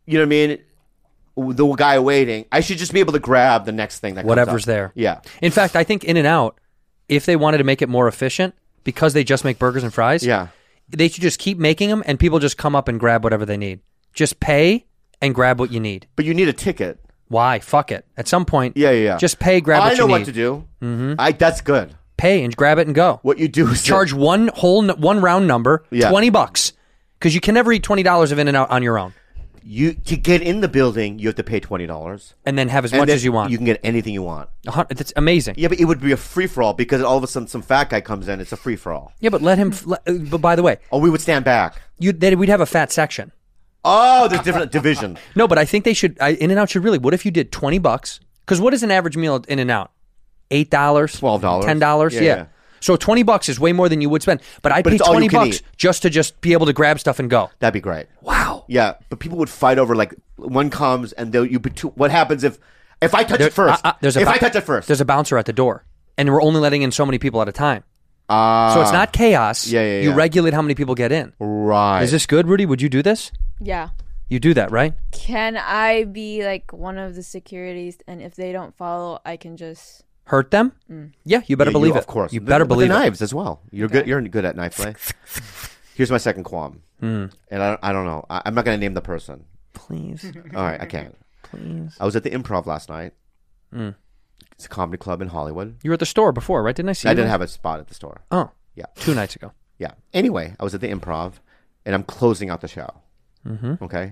the guy waiting, I should just be able to grab the next thing that comes whatever's up. there. Yeah. In fact, I think In-N-Out, if they wanted to make it more efficient, because they just make burgers and fries, they should just keep making them and people just come up and grab whatever they need. Just pay and grab what you need. But you need a ticket. Why? Fuck it. At some point, Yeah. just pay, grab what you need. I know what to do. Mm-hmm. That's good. Pay and grab it and go. What you do is charge one round number, $20, because you can never eat $20 of In-N-Out on your own. To get in the building, you have to pay $20 and then have as much as you want. You can get anything you want. That's amazing. Yeah, but it would be a free for all because all of a sudden some fat guy comes in. It's a free for all. Yeah, but let him. But by the way, we would stand back. We'd have a fat section. Oh, there's different division. No, but I think they should. In-N-Out should really. What if you did $20? Because what is an average meal at In-N-Out? $8, $12, $10. Yeah. So $20 is way more than you would spend. But I'd pay $20 just to be able to grab stuff and go. That'd be great. Wow. Yeah, but people would fight over one comes and what happens if I touch it first? I touch it first, there's a bouncer at the door, and we're only letting in so many people at a time. So it's not chaos. Yeah. You regulate how many people get in. Right. Is this good, Rudy? Would you do this? Yeah. You do that, right? Can I be one of the securities, and if they don't follow, I can just hurt them? Yeah, you better believe it. Of course. You better believe the it. Knives as well. You're good. You're good at knife play. Here's my second qualm. And I don't know. I'm not going to name the person. Please. All right, I can't. Please. I was at the Improv last night. It's a comedy club in Hollywood. You were at the store before, right? Didn't I see you? I didn't have a spot at the store. Oh. Yeah. 2 nights ago. Yeah. Anyway, I was at the Improv, and I'm closing out the show. Mm-hmm. Okay?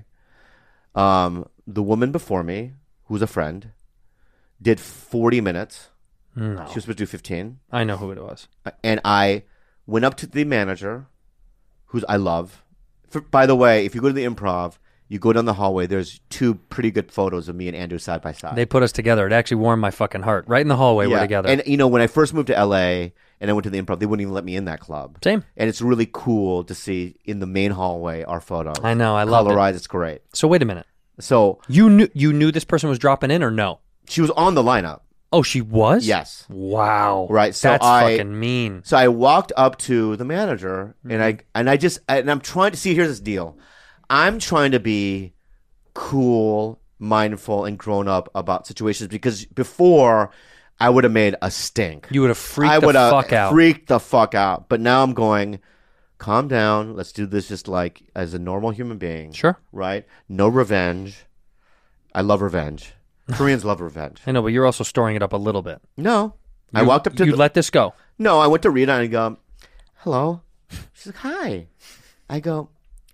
The woman before me, who's a friend, did 40 minutes. No. She was supposed to do 15. I know who it was. And I went up to the manager, I love. By the way, if you go to the Improv, you go down the hallway, there's 2 pretty good photos of me and Andrew side by side. They put us together. It actually warmed my fucking heart. Right in the hallway, we're together. And, when I first moved to LA and I went to the Improv, they wouldn't even let me in that club. Same. And it's really cool to see in the main hallway our photos. I know. I love it. Colorized, it's great. So wait a minute. So you knew this person was dropping in or no? She was on the lineup. Oh, she was? Yes. Wow. Right. So that's fucking mean. So I walked up to the manager and I'm trying to see, here's this deal. I'm trying to be cool, mindful, and grown up about situations because before I would have made a stink. You would have freaked the fuck out. Freaked the fuck out. But now I'm going, calm down. Let's do this just like as a normal human being. Sure. Right? No revenge. I love revenge. Koreans love revenge. I know, but you're also storing it up a little bit. No. I walked up to You let this go. No, I went to Rita and I go, hello. She's like, hi. I go,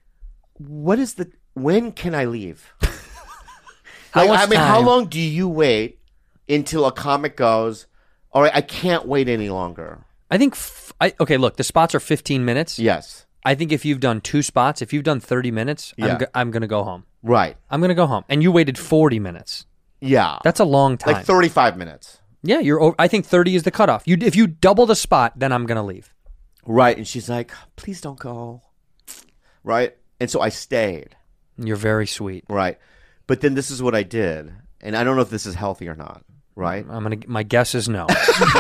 when can I leave? How long do you wait until a comic goes, all right, I can't wait any longer? I think, okay, look, the spots are 15 minutes. Yes. I think if you've done 2 spots, if you've done 30 minutes, I'm going to go home. Right. I'm going to go home. And you waited 40 minutes. Yeah. That's a long time. Like 35 minutes. Yeah, I think 30 is the cutoff. If you double the spot, then I'm going to leave. Right. And she's like, please don't go. Right. And so I stayed. You're very sweet. Right. But then this is what I did. And I don't know if this is healthy or not. Right. My guess is no.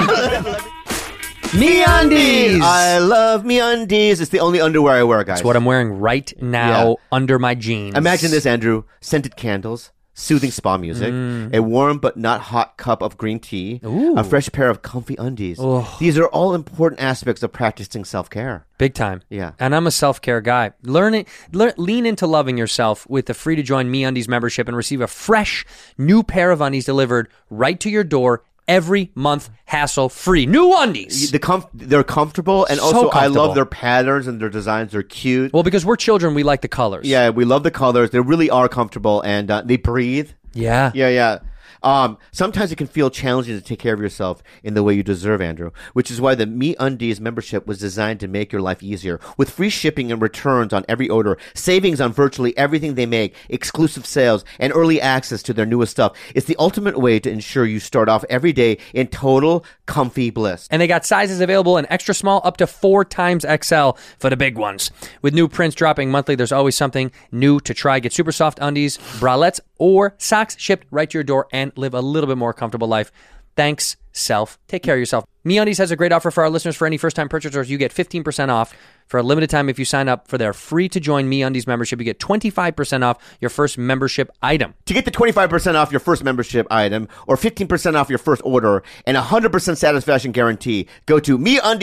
MeUndies! I love MeUndies. It's the only underwear I wear, guys. It's what I'm wearing right now under my jeans. Imagine this, Andrew. Scented candles, soothing spa music, a warm but not hot cup of green tea, a fresh pair of comfy undies. Oh. These are all important aspects of practicing self-care. Big time. Yeah. And I'm a self-care guy. Lean into loving yourself with the free-to-join MeUndies membership and receive a fresh new pair of undies delivered right to your door every month, hassle-free. New undies. They're comfortable, and So also I comfortable. love their patterns and their designs. They're cute. Well, because we're children, we like the colors. Yeah, we love the colors. They really are comfortable, and they breathe. Yeah. Yeah. Sometimes it can feel challenging to take care of yourself in the way you deserve, Andrew, which is why the MeUndies membership was designed to make your life easier. With free shipping and returns on every order, savings on virtually everything they make, exclusive sales, and early access to their newest stuff, it's the ultimate way to ensure you start off every day in total comfy bliss. And they got sizes available in extra small up to 4 times XL for the big ones. With new prints dropping monthly, there's always something new to try. Get super soft undies, bralettes, or socks shipped right to your door and live a little bit more comfortable life. Thanks, self. Take care of yourself. MeUndies has a great offer for our listeners. For any first-time purchasers, you get 15% off for a limited time if you sign up for their free-to-join MeUndies membership. You get 25% off your first membership item. To get the 25% off your first membership item or 15% off your first order and 100% satisfaction guarantee, go to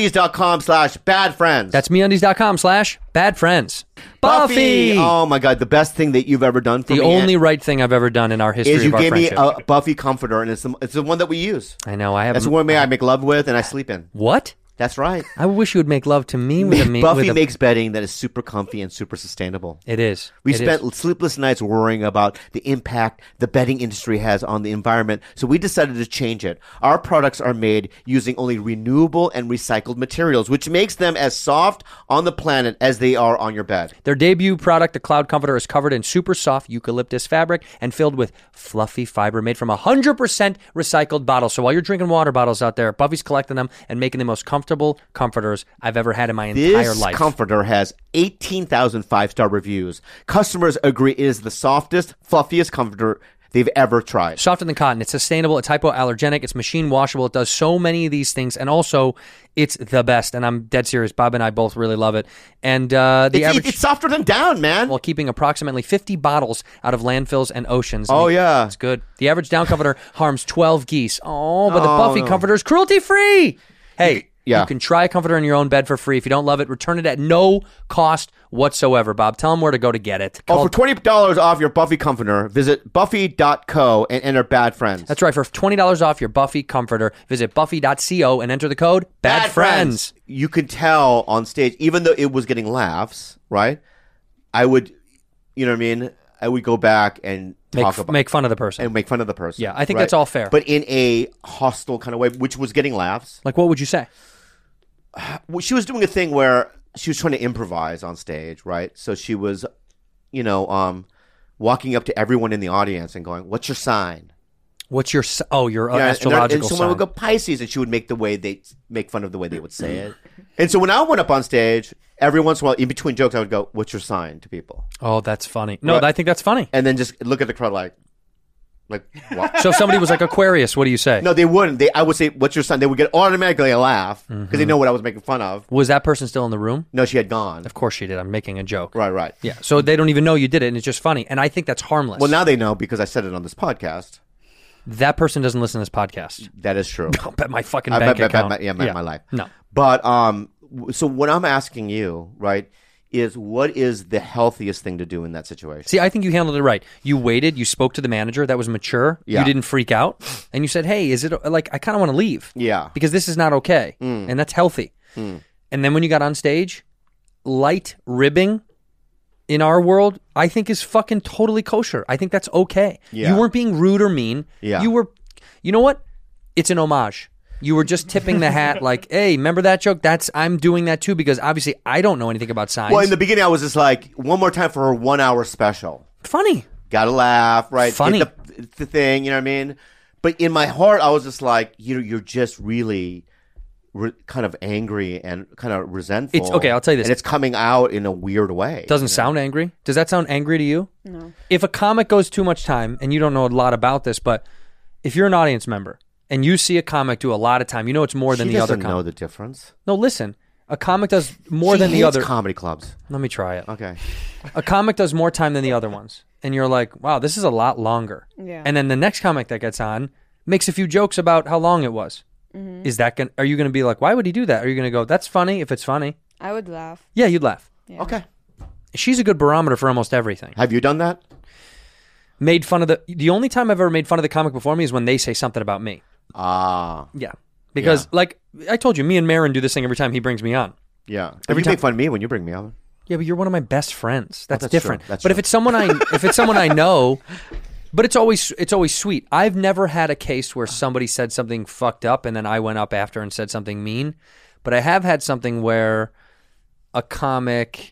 MeUndies.com/badfriends. That's MeUndies.com/badfriends. Buffy! Oh my God, the best thing that you've ever done for me. The only right thing I've ever done in our history is you of our gave me friendship. a Buffy comforter, and it's the one that we use. I know. I have. That's the one I make love with and I sleep in. What? That's right. I wish you would make love to me with a Buffy makes bedding that is super comfy and super sustainable. It is. We It spent is. sleepless nights worrying about the impact the bedding industry has on the environment, so we decided to change it. Our products are made using only renewable and recycled materials, which makes them as soft on the planet as they are on your bed. Their debut product, the Cloud Comforter, is covered in super soft eucalyptus fabric and filled with fluffy fiber made from 100% recycled bottles. So while you're drinking water bottles out there, Buffy's collecting them and making the most comfortable comforters I've ever had in my entire This life. comforter has 18,000 five-star reviews. Customers agree it is the softest, fluffiest comforter they've ever tried. Softer than cotton. It's sustainable. It's hypoallergenic. It's machine washable. It does so many of these things. And also, it's the best. And I'm dead serious. Bob and I both really love it. And It's softer than down, man. while keeping approximately 50 bottles out of landfills and oceans. Oh, yeah. It's good. The average down comforter harms 12 geese. Oh, but the Buffy comforter is cruelty-free. Hey, Yeah. you can try a comforter in your own bed for free. If you don't love it, return it at no cost whatsoever. Bob, tell them where to go to get it. For $20 off your Buffy comforter, visit buffy.co and enter Bad Friends. That's right. For $20 off your Buffy comforter, visit buffy.co and enter the code BADFRIENDS. You could tell on stage, even though it was getting laughs, right? I would, you know what I mean? I would go back and Make fun of the person. and make fun of the person. Yeah, I think right? that's all fair. But in a hostile kind of way, which was getting laughs. Like, what would you say? Well, she was doing a thing where she was trying to improvise on stage, right? So she was, walking up to everyone in the audience and going, "What's your sign?" What's your your Yeah, astrological and someone sign? would go Pisces, and she would make fun of the way they would say it. And so when I went up on stage, every once in a while, in between jokes, I would go, "What's your sign?" to people, Oh, that's funny. No, Right. I think that's funny. and then just look at the crowd like what? So if somebody was like Aquarius, what do you say? No, they wouldn't. I would say, "What's your sign?" They would get automatically a laugh because they know what I was making fun of. Was that person still in the room? No, she had gone. Of course she did. I'm making a joke. Right. Yeah. So they don't even know you did it, and it's just funny. And I think that's harmless. Well, now they know because I said it on this podcast. that person doesn't listen to this podcast. That is true. I'll bet my fucking I bank bet account. my life. No. But so what I'm asking you, right, is what is the healthiest thing to do in that situation? See, I think you handled it right. You waited. You spoke to the manager. That was mature. Yeah. You didn't freak out. And you said, hey, is it like, I kind of want to leave. Yeah. Because this is not okay. And that's healthy. And then when you got on stage, light ribbing in our world, I think is fucking totally kosher. I think that's okay. Yeah. You weren't being rude or mean. Yeah. You were, you know what? It's an homage. You were just tipping the hat like, hey, remember that joke? I'm doing that too because obviously I don't know anything about signs. Well, in the beginning, I was just like, one more time for her 1 hour special. Funny. Gotta laugh, right? Funny. Get the thing, you know what I mean? But in my heart, I was just like, you're just really kind of angry and kind of resentful. It's okay, I'll tell you this. And it's coming out in a weird way. Doesn't sound angry. Does that sound angry to you? No. If a comic goes too much time, and you don't know a lot about this, but if you're an audience member and you see a comic do a lot of time, you know it's more than She the other doesn't know comic. the difference. No, listen. A comic does more She than the hates other. comedy clubs. Let me try it. Okay. A comic does more time than the other ones. And you're like, wow, this is a lot longer. Yeah. And then the next comic that gets on makes a few jokes about how long it was. Is that are you going to be like, why would he do that? Are you going to go, that's funny if it's funny? I would laugh. Yeah, you'd laugh. Yeah. Okay. She's a good barometer for almost everything. Have you done that? Made fun of the only time I've ever made fun of the comic before me is when they say something about me. Ah. Yeah. Because like I told you, me and Marin do this thing every time he brings me on. Yeah. But Every you time- make fun of me when you bring me on. Yeah, but you're one of my best friends. That's that's different. true. That's but if true. it's someone I know, But it's always sweet. I've never had a case where somebody said something fucked up and then I went up after and said something mean. But I have had something where a comic.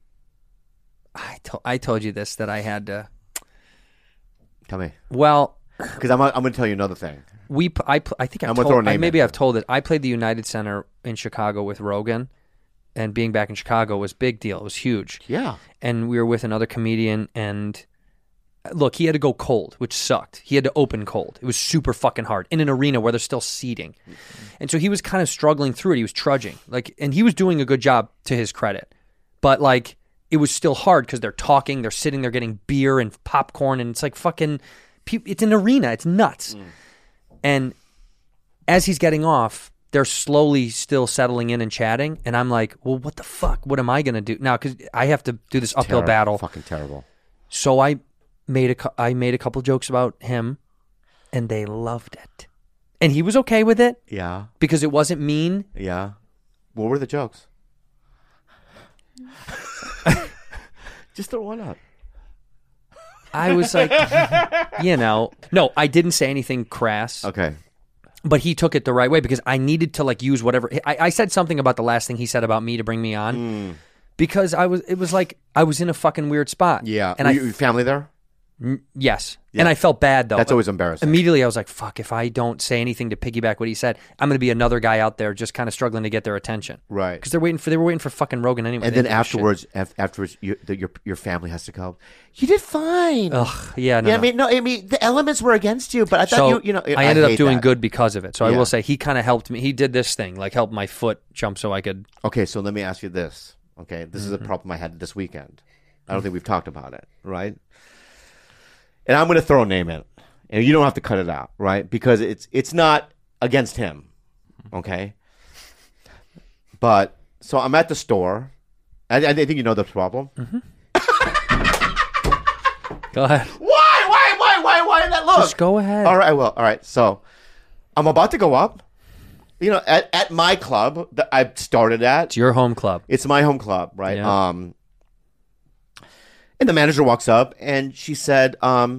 I told you this, that I had to. Tell me. Well, because I'm going to tell you another thing. I think I'm gonna throw a name in. I've told it. I played the United Center in Chicago with Rogan, and being back in Chicago was a big deal. It was huge. Yeah. And we were with another comedian, and look, he had to go cold, which sucked. He had to open cold. It was super fucking hard in an arena where there's still seating. And so he was kind of struggling through it. He was trudging. And he was doing a good job, to his credit. But it was still hard because they're talking, they're sitting there getting beer and popcorn, and it's like fucking, it's an arena. It's nuts. And as he's getting off, they're slowly still settling in and chatting. And I'm like, well, what the fuck? What am I going to do now? Because I have to do this uphill battle. Fucking terrible. So I made a couple jokes about him, and they loved it. And he was okay with it. Yeah. Because it wasn't mean. Yeah. What were the jokes? Just throw one out. I was like, no, I didn't say anything crass. Okay. But he took it the right way because I needed to use whatever. I said something about the last thing he said about me to bring me on because I was in a fucking weird spot. Yeah. And were your family there? Yes. Yeah. And I felt bad though. That's always embarrassing. Immediately I was like, fuck, if I don't say anything to piggyback what he said, I'm going to be another guy out there just kind of struggling to get their attention. Right. Because they were waiting for fucking Rogan anyway. And then afterwards, your family has to go, you did fine. Ugh, yeah, no. Yeah, I mean, the elements were against you, but I thought I ended up hate doing that. good because of it. So I Yeah. will say he kind of helped me. He did this thing, helped my foot jump so I could. Okay, so let me ask you this. Okay, this is a problem I had this weekend. I don't think we've talked about it, right? And I'm going to throw a name in, and you don't have to cut it out, right? Because it's not against him, okay? But so I'm at the store. I think you know the problem. Go ahead. Why that look? Just go ahead. All right, I will. All right, so I'm about to go up. At my club that I started at. It's your home club. It's my home club, right? Yeah. And the manager walks up and she said, "You're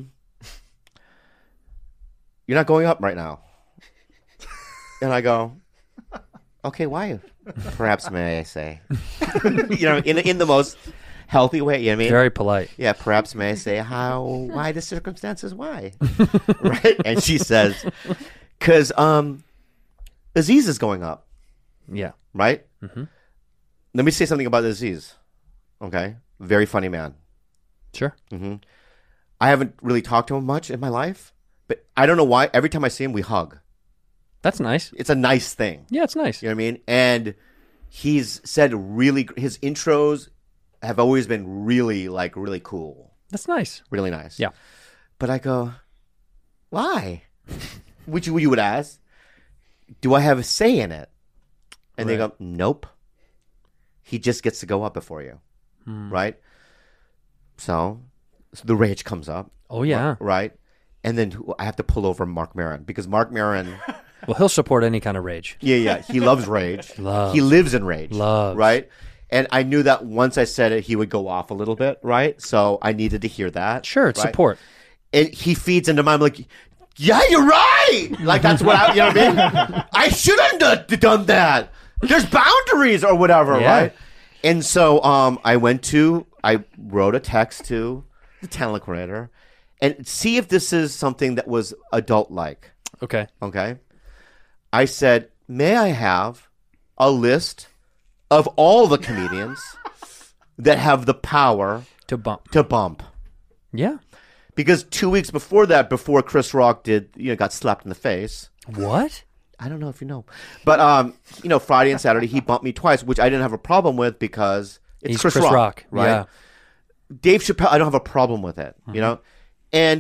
not going up right now." And I go, "Okay, why? Perhaps may I say?" in the most healthy way. You know what I mean? Very polite. Yeah, perhaps may I say why the circumstances, why? Right? And she says, "Because Aziz is going up." Yeah. Right? Mm-hmm. Let me say something about Aziz. Okay? Very funny man. Sure. Mm-hmm. I haven't really talked to him much in my life, but I don't know why. Every time I see him, we hug. That's nice. It's a nice thing. Yeah, it's nice. You know what I mean? And he's said his intros have always been really cool. That's nice. Really nice. Yeah. But I go, why? Which you would ask, do I have a say in it? And they go, nope. He just gets to go up before you. Right? So the rage comes up. Oh, yeah. Right? And then I have to pull over Mark Maron because Mark Maron... Well, he'll support any kind of rage. Yeah. He loves rage. He lives in rage. Loves. Right? And I knew that once I said it, he would go off a little bit, right? So I needed to hear that. Sure, it's right? support. And he feeds into mine like, yeah, you're right. That's what you know what I mean? I shouldn't have done that. There's boundaries or whatever, Yeah. right? And so I wrote a text to the talent coordinator and see if this is something that was adult-like. Okay. Okay? I said, may I have a list of all the comedians that have the power To bump. to bump? Yeah. Because 2 weeks before that, before Chris Rock got slapped in the face. What? I don't know if you know. But, Friday and Saturday, he bumped me twice, which I didn't have a problem with because it's He's Chris Chris Rock. Rock, Right? yeah. Dave Chappelle, I don't have a problem with it, you know? And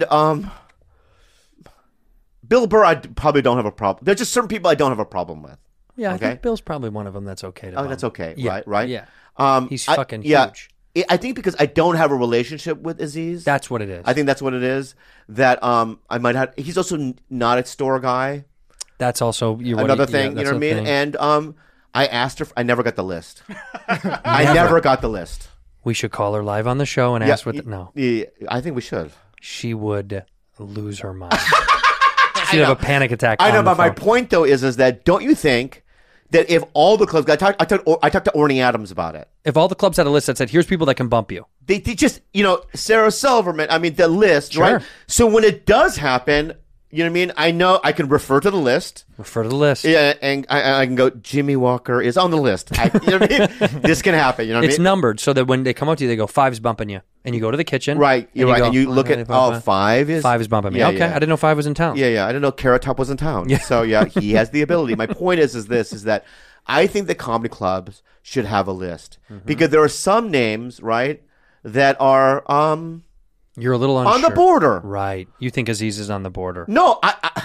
Bill Burr, I probably don't have a problem. There's just certain people I don't have a problem with. Yeah, I Okay. think Bill's probably one of them that's okay to Oh, bump. that's okay, Yeah, right? Yeah. He's I- fucking yeah, huge. I think because I don't have a relationship with Aziz. That's what it is. I think that's what it is. That I might have. He's also not a store guy. That's also Another thing, you know what I mean? And I asked her. I never got the list. I never got the list. We should call her live on the show and ask what. No, Yeah, I think we should. she would lose her mind. She'd have a panic attack. I know, on the but my phone. point though is that don't you think that if all the clubs, I talked to Orny Adams about it. If all the clubs had a list that said, "Here's people that can bump you," They just, Sarah Silverman. I mean, the list, Sure. right? So when it does happen, you know what I mean? I know I can refer to the list. refer to the list. Yeah, and I can go, Jimmy Walker is on the list. You know what I mean? This can happen. You know what It's I mean? numbered so that when they come up to you, they go, "5's bumping you," and you go to the kitchen. Right. You're right. go, And you look "Okay, at, bump me." 5 is... 5 is bumping me. Yeah, Okay, yeah. I didn't know 5 was in town. Yeah, yeah. I didn't know Carrot Top was in town. So, yeah, he has the ability. My point is that I think the comedy clubs should have a list. Because there are some names, right, that are You're a little unsure. on the border. Right. You think Aziz is on the border. No,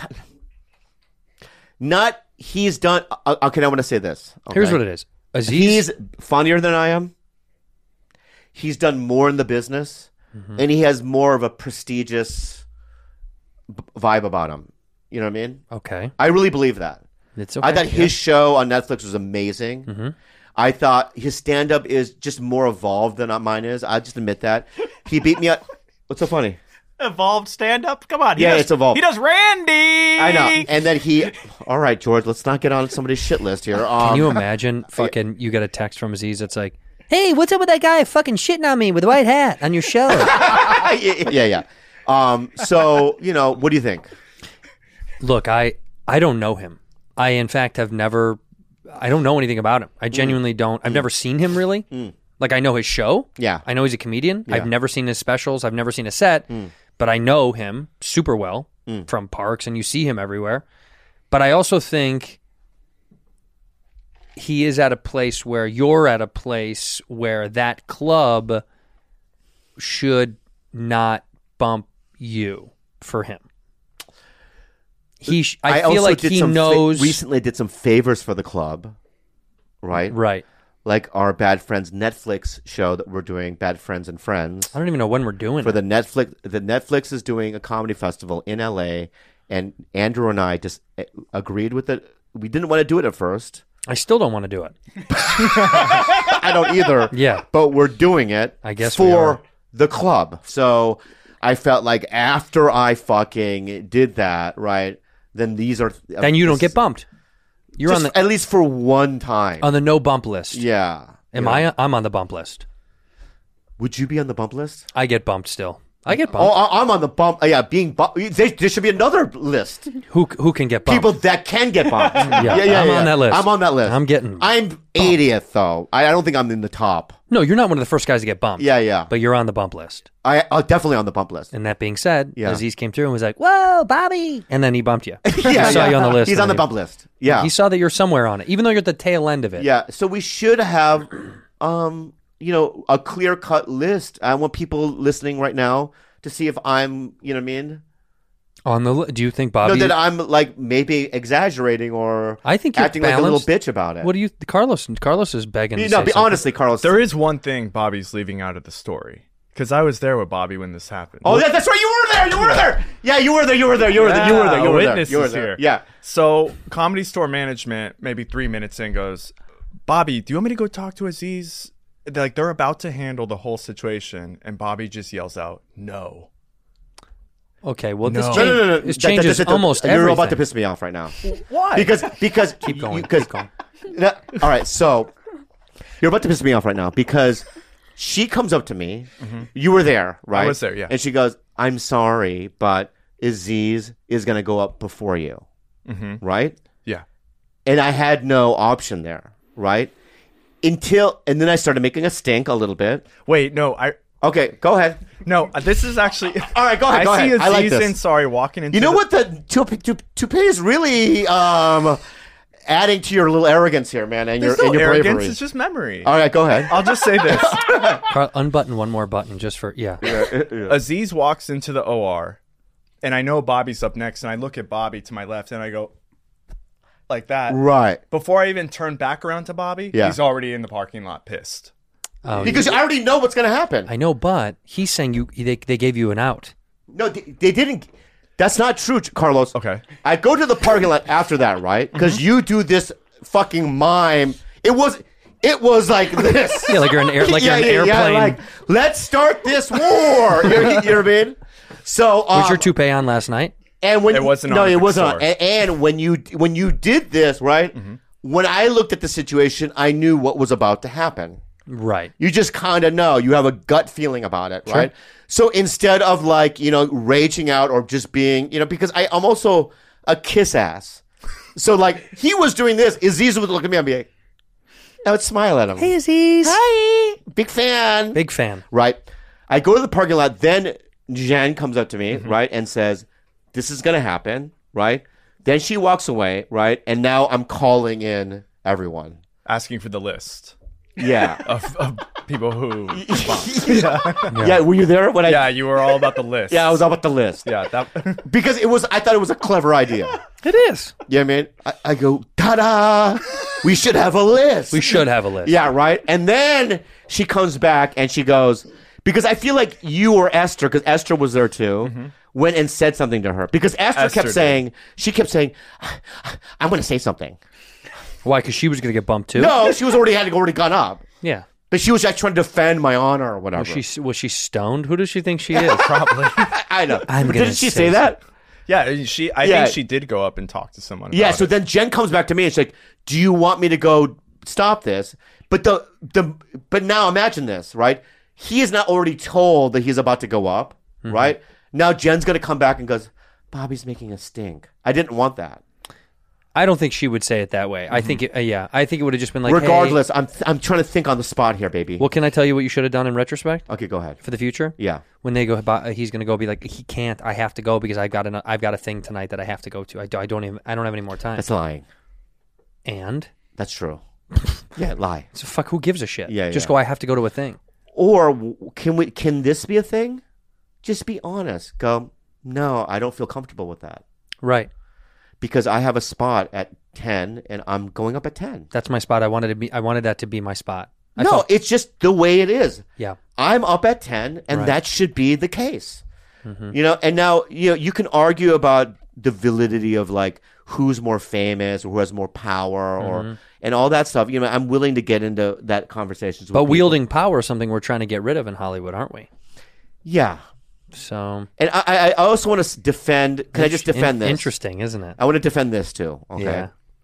not he's done. Okay, I want to say this. Okay? Here's what it is. Aziz. He's funnier than I am. He's done more in the business, and he has more of a prestigious vibe about him. You know what I mean? Okay. I really believe that. It's okay. I thought his show on Netflix was amazing. I thought his stand-up is just more evolved than mine is. I just admit that. He beat me up. What's so funny? Evolved stand-up? Come on. Yeah, it's evolved. He does Randy! I know. And then all right, George, let's not get on somebody's shit list here. Can you imagine fucking you get a text from Aziz that's like, "Hey, what's up with that guy fucking shitting on me with a white hat on your show?" yeah. So, what do you think? Look, I don't know him. I, in fact, I don't know anything about him. I genuinely don't. I've never seen him really. Like, I know his show. Yeah. I know he's a comedian. Yeah. I've never seen his specials. I've never seen a set. But I know him super well from parks, and you see him everywhere. But I also think he is at a place where you're at a place where that club should not bump you for him. I feel like he knows. Recently did some favors for the club, right? Right. Like our Bad Friends Netflix show that we're doing, Bad Friends and Friends. I don't even know when we're doing For it. the Netflix is doing a comedy festival in LA, and Andrew and I just agreed with it. We didn't want to do it at first. I still don't want to do it. I don't either. Yeah. But we're doing it I guess we for are. the club. So I felt like after I fucking did that, right, then these are... Then you don't get bumped. You're just on the at least for one time. on the no bump list. Yeah. Am Yeah. I? I'm on the bump list. Would you be on the bump list? I get bumped still. I get Oh, bumped. I'm on the bump. Yeah, being bumped. There should be another list. Who can get bumped? People that can get bumped. Yeah, I'm on that list. I'm on that list. I'm getting I'm 80th though. I don't think I'm in the top. No, you're not one of the first guys to get bumped. Yeah. But you're on the bump list. I'm definitely on the bump list. And that being said, Yeah. Aziz came through and was like, "Whoa, Bobby!" And then he bumped you. Yeah, I saw you on the list. He's and on the then bump list. Yeah. He saw that you're somewhere on it, even though you're at the tail end of it. Yeah. So we should have, a clear cut list. I want people listening right now to see if I'm, you know what I mean? On the do you think Bobby? No, that I'm like maybe exaggerating or I think you're acting like a balanced. little bitch about it. What do you? Carlos is begging. To No, say be something. honestly, Carlos. There is one thing Bobby's leaving out of the story. Because I was there with Bobby when this happened. Oh, that's right. You were there. You were there. Yeah, you were there. You were there. You were there. You were there. You were there. Witnesses You were there. here. Yeah. So, Comedy Store management, maybe 3 minutes in, goes, "Bobby, do you want me to go talk to Aziz?" They're about to handle the whole situation, and Bobby just yells out, "No." Okay, well, this No. change, No. this changes almost You're everything. about to piss me off right now. Why? Because Keep going. Because Keep going. all right, so you're about to piss me off right now because she comes up to me. You were there, right? I was there, yeah. And she goes, "I'm sorry, but Aziz is going to go up before you." Right? Yeah. And I had no option there, right? And then I started making a stink a little bit. Wait, no, Okay, go ahead. no, this is actually... All right, go ahead. Go I see ahead. I like Aziz this. Ansari walking into You know what? The toupee is really adding to your little arrogance here, man, and There's your no bravery. arrogance, it's just memory. All right, go ahead. I'll just say this. Carl, unbutton one more button just for Aziz walks into the OR, and I know Bobby's up next, and I look at Bobby to my left, and I go like that. Right. Before I even turn back around to Bobby, Yeah. he's already in the parking lot pissed. Because I already know what's going to happen. I know, but he's saying they gave you an out. No, they didn't. That's not true, Carlos. Okay. I go to the parking lot after that, right? Because you do this fucking mime. It was like this. Yeah, like you're an airplane. like, let's start this war. You know what I mean? So Was your toupee on last night? And when It wasn't no, on at it the wasn't. store. And when you did this, right? When I looked at the situation, I knew what was about to happen. Right. You just kind of know. You have a gut feeling about it, right? So instead of raging out or just being, because I'm also a kiss ass. So he was doing this. Aziz would look at me and be like, I would smile at him. Hey, Aziz. Hi. Big fan. Big fan. Right. I go to the parking lot. Then Jen comes up to me, right, and says, this is going to happen, right? Then she walks away, right? And now I'm calling in everyone. Asking for the list Yeah. of people who. Yeah, were you there when Yeah, you were all about the list. Yeah, I was about the list. Yeah, that. Because I thought it was a clever idea. It is. Yeah, man. I go, ta-da! We should have a list. We should have a list. Yeah, right? And then she comes back and she goes, because I feel like you or Esther, because Esther was there too, went and said something to her. Because Esther kept saying, I'm going to say something. Why? Because she was going to get bumped too? No, she was already gone up. Yeah. But she was like trying to defend my honor or whatever. Was she stoned? Who does she think she is? Probably. I know. I'm But gonna didn't she say say that? Yeah, I think she did go up and talk to someone. Yeah, about so it. then Jen comes back to me and she's like, do you want me to go stop this? But but now imagine this, right? He is not already told that he's about to go up, right? Now Jen's going to come back and goes, Bobby's making a stink. I didn't want that. I don't think she would say it that way. I think, I think it would have just been like, Regardless, hey, I'm trying to think on the spot here, baby. well, can I tell you what you should have done in retrospect Okay, go ahead. for the future? Yeah. When they go, he's going to go be like, he can't. I have to go because I've got a thing tonight that I have to go to. I don't have any more time. That's lying. And That's true. Yeah, lie. so fuck. Who gives a shit? Yeah, Just yeah. go. I have to go to a thing. Or can this be a thing? Just be honest. Go, no, I don't feel comfortable with that. Right. Because I have a spot at 10 and I'm going up at 10. That's my spot. I wanted that to be my spot. It's just the way it is. Yeah. I'm up at 10 and Right. that should be the case. And now you can argue about the validity of who's more famous or who has more power and all that stuff. I'm willing to get into that conversations with But people. wielding power is something we're trying to get rid of in Hollywood, aren't we? Yeah. So And I also want to defend. Can I just defend this? Interesting, isn't it? I want to defend this too. Okay. Yeah.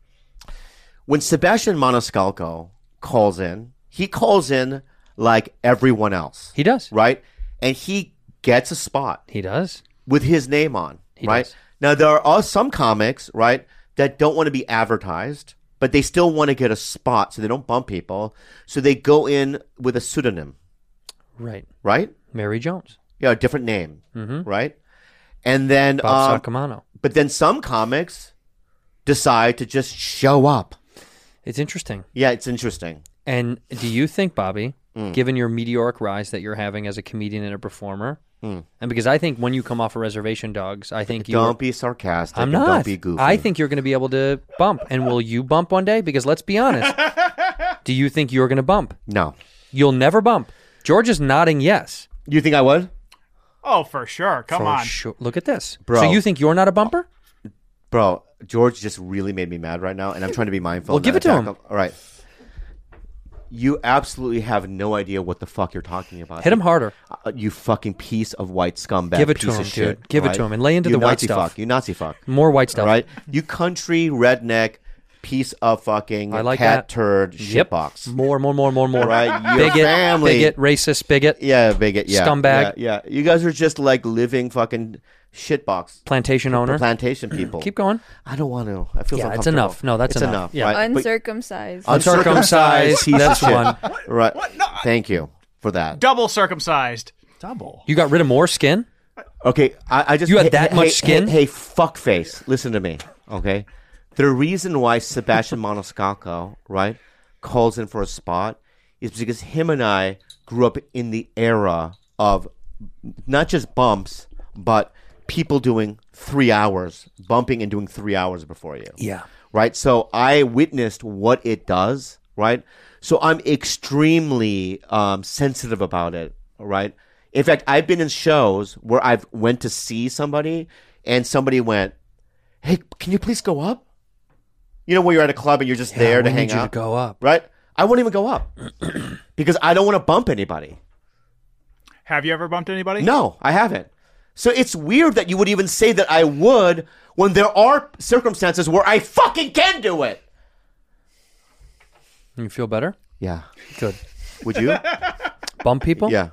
When Sebastian Maniscalco calls in, he calls in like everyone else, He does. right? And he gets a spot He does. with his name on, right? does. Now there are some comics, right, that don't want to be advertised, but they still want to get a spot, so they don't bump people. So they go in with a pseudonym, Right. right? Mary Jones. Yeah, a different name, right? And then, Bob Sacamano. but then some comics decide to just show up. It's interesting. Yeah, it's interesting. And do you think, Bobby, given your meteoric rise that you're having as a comedian and a performer, and because I think when you come off of Reservation Dogs, I think you Don't be sarcastic. I'm and not. Don't be goofy. I think you're going to be able to bump. And will you bump one day? Because let's be honest. Do you think you're going to bump? No. You'll never bump. George is nodding yes. You think I would? Oh, for sure. Come For on. sure. Look at this. Bro. So you think you're not a bumper? Bro, George just really made me mad right now, and I'm trying to be mindful. Well, and give not it to attack him. All right. You absolutely have no idea what the fuck you're talking about. Hit him harder. You fucking piece of white scumbag. Give it to piece him, of shit, dude. Give it all to right? him and lay into You the white Nazi stuff. Fuck. You Nazi fuck. More white stuff. All right? You country redneck piece of fucking I like cat that. turd Yep. shitbox. More. Right? Your Bigot, family. bigot, racist, bigot, Yeah, bigot. Yeah. Scumbag. Yeah. You guys are just like living fucking shitbox. plantation owner. Plantation people. Keep going. I don't want to. I feel Yeah, so it's uncomfortable. enough. No, that's it's enough. Yeah. Right? But- Uncircumcised. Uncircumcised. piece of That's shit. one. Right. Thank you for that. Double circumcised. double. You got rid of more skin? Okay, I just You had that much skin? Hey, fuckface, listen to me. Okay, the reason why Sebastian Maniscalco, right, calls in for a spot is because him and I grew up in the era of not just bumps, but people doing 3 hours, bumping and doing 3 hours before you. Yeah. Right? So I witnessed what it does, right? So I'm extremely sensitive about it, right? In fact, I've been in shows where I've went to see somebody and somebody went, hey, can you please go up? You know, when you're at a club and you're just there to we hang need you out. to go up. Right? I won't even go up because I don't want to bump anybody. Have you ever bumped anybody? No, I haven't. So it's weird that you would even say that I would when there are circumstances where I fucking can do it. You feel better? Yeah. Good. Would you? Bump people? Yeah.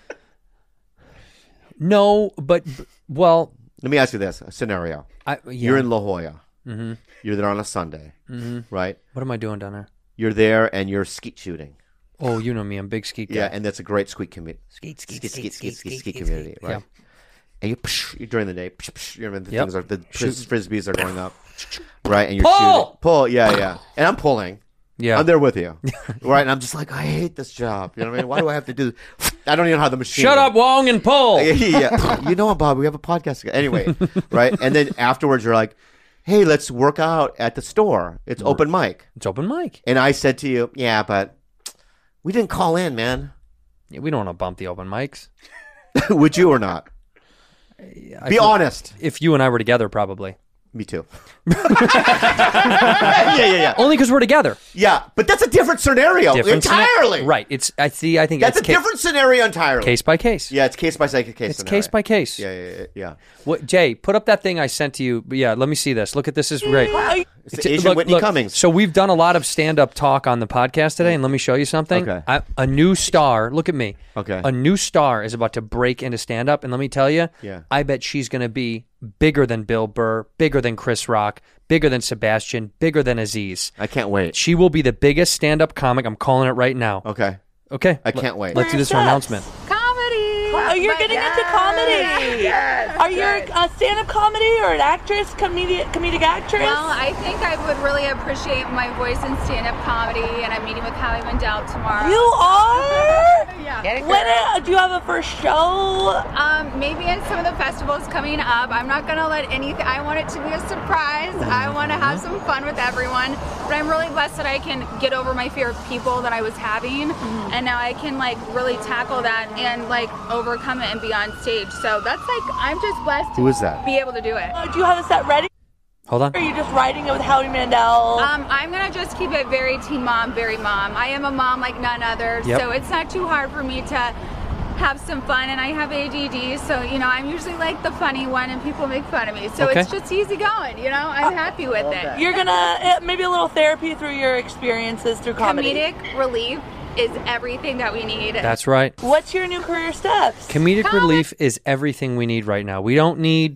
No, but well, Let me ask you this: a scenario. You're in La Jolla. Mm-hmm. You're there on a Sunday, right? What am I doing down there? You're there and you're skeet shooting. Oh, you know me. I'm a big skeet guy. Yeah, and that's a great skeet community. Skeet Community, right? Yeah. And you're during the day. You know, Yep. the frisbees are going up, right? And you're Pull! shooting. Pull, yeah. And I'm pulling. Yeah. I'm there with you, right? And I'm just like, I hate this job. You know what I mean? Why do I have to do? I don't even know how the machine. Shut up, Wong, and pull. Yeah. You know what, Bob? We have a podcast together. Anyway, right? And then afterwards, you're like, hey, let's work out at the store. It's open mic. It's open mic. And I said to you, yeah, but we didn't call in, man. Yeah, we don't want to bump the open mics. Would you or not? Be honest. If you and I were together, probably. Me too. Yeah. Only because we're together. Yeah, but that's a different scenario entirely. Right. I think That's it's a different scenario entirely. case by case. Yeah, it's case by case. It's scenario. case by case. Yeah. What, Jay, put up that thing I sent to you. Yeah, let me see this. Look at this. Is great. It's the Asian Whitney Cummings. So we've done a lot of stand-up talk on the podcast today, and let me show you something. Okay. A new star. Look at me. Okay. A new star is about to break into stand-up, and let me tell you, I bet she's going to be bigger than Bill Burr, bigger than Chris Rock, bigger than Sebastian, bigger than Aziz. I can't wait. She will be the biggest stand-up comic. I'm calling it right now. Okay. Okay. I can't wait. Let's do this for announcement. Oh, you're getting into comedy. Yes. Are you a stand-up comedy or an actress, comedic actress? Well, I think I would really appreciate my voice in stand-up comedy, and I'm meeting with Howie Mandel tomorrow. You are? Yeah. When do you have a first show? Maybe in some of the festivals coming up. I'm not gonna let anything. I want it to be a surprise. I want to have some fun with everyone. But I'm really blessed that I can get over my fear of people that I was having, and now I can really tackle that and overcome it and be on stage. So that's I'm just blessed to be able to do it. Do you have a set ready? Hold on. Or are you just writing it with Howie Mandel? I'm going to just keep it very teen mom, very mom. I am a mom like none other, so it's not too hard for me to have some fun, and I have ADD, so, I'm usually the funny one, and people make fun of me, so it's just easy going, I'm happy with it. You're going to, maybe a little therapy through your experiences through comedy. Comedic relief is everything that we need. That's right. What's your new career steps? Comedic relief is everything we need right now. We don't need,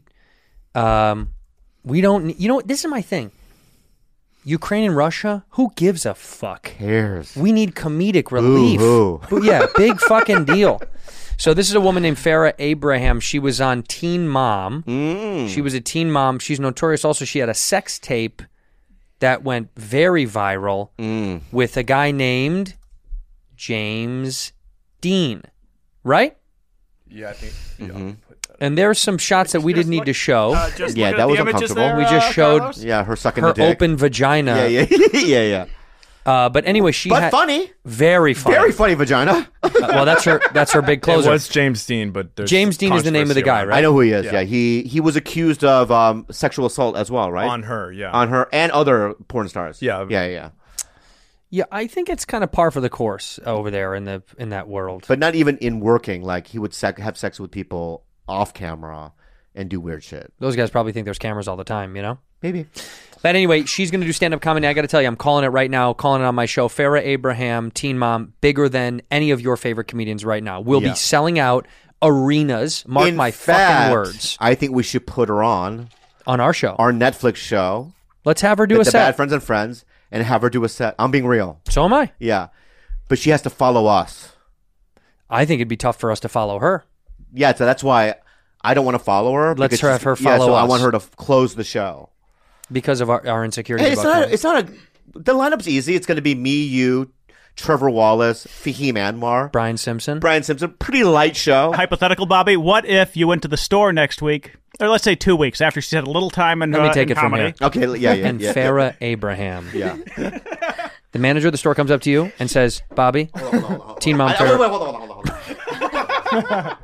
this is my thing. Ukraine and Russia, who gives a fuck? Cares? We need comedic relief. Yeah, big fucking deal. So this is a woman named Farrah Abraham. She was on Teen Mom. She was a teen mom. She's notorious also. She had a sex tape that went very viral with a guy named James Dean, right? Yeah, I think. And there's some shots that we didn't need to show. Yeah, that was uncomfortable. We just showed her sucking her the dick. open vagina. Yeah. But anyway, funny. Very funny. Very funny vagina. Well, that's her big closer. It was James Dean, but there's James Dean is the name of the guy, right? I know who he is. Yeah, he was accused of sexual assault as well, right? On her, yeah. On her and other porn stars. Yeah. Yeah, I think it's kind of par for the course over there in that world. But not even in working. He would have sex with people off camera and do weird shit. Those guys probably think there's cameras all the time, Maybe. But anyway, she's going to do stand-up comedy. I got to tell you, I'm calling it right now, calling it on my show. Farrah Abraham, Teen Mom, bigger than any of your favorite comedians right now. We'll be selling out arenas. Mark my fucking words. I think we should put her on our show. Our Netflix show. Let's have her do a set. The Bad Friends and Friends, and have her do a set. I'm being real. So am I. Yeah. But she has to follow us. I think it'd be tough for us to follow her. Yeah, so that's why I don't want to follow her. Let's have her follow so us. I want her to close the show. Because of our insecurity. It's not the lineup's easy. It's going to be me, you, Trevor Wallace, Fahim Anwar, Brian Simpson. Pretty light show. Hypothetical, Bobby. What if you went to the store next week, or let's say 2 weeks after she's had a little time in Let me take it comedy? from here. Okay, yeah. And Farrah Abraham. Yeah. The manager of the store comes up to you and says, Bobby, Teen Mom. Hold on.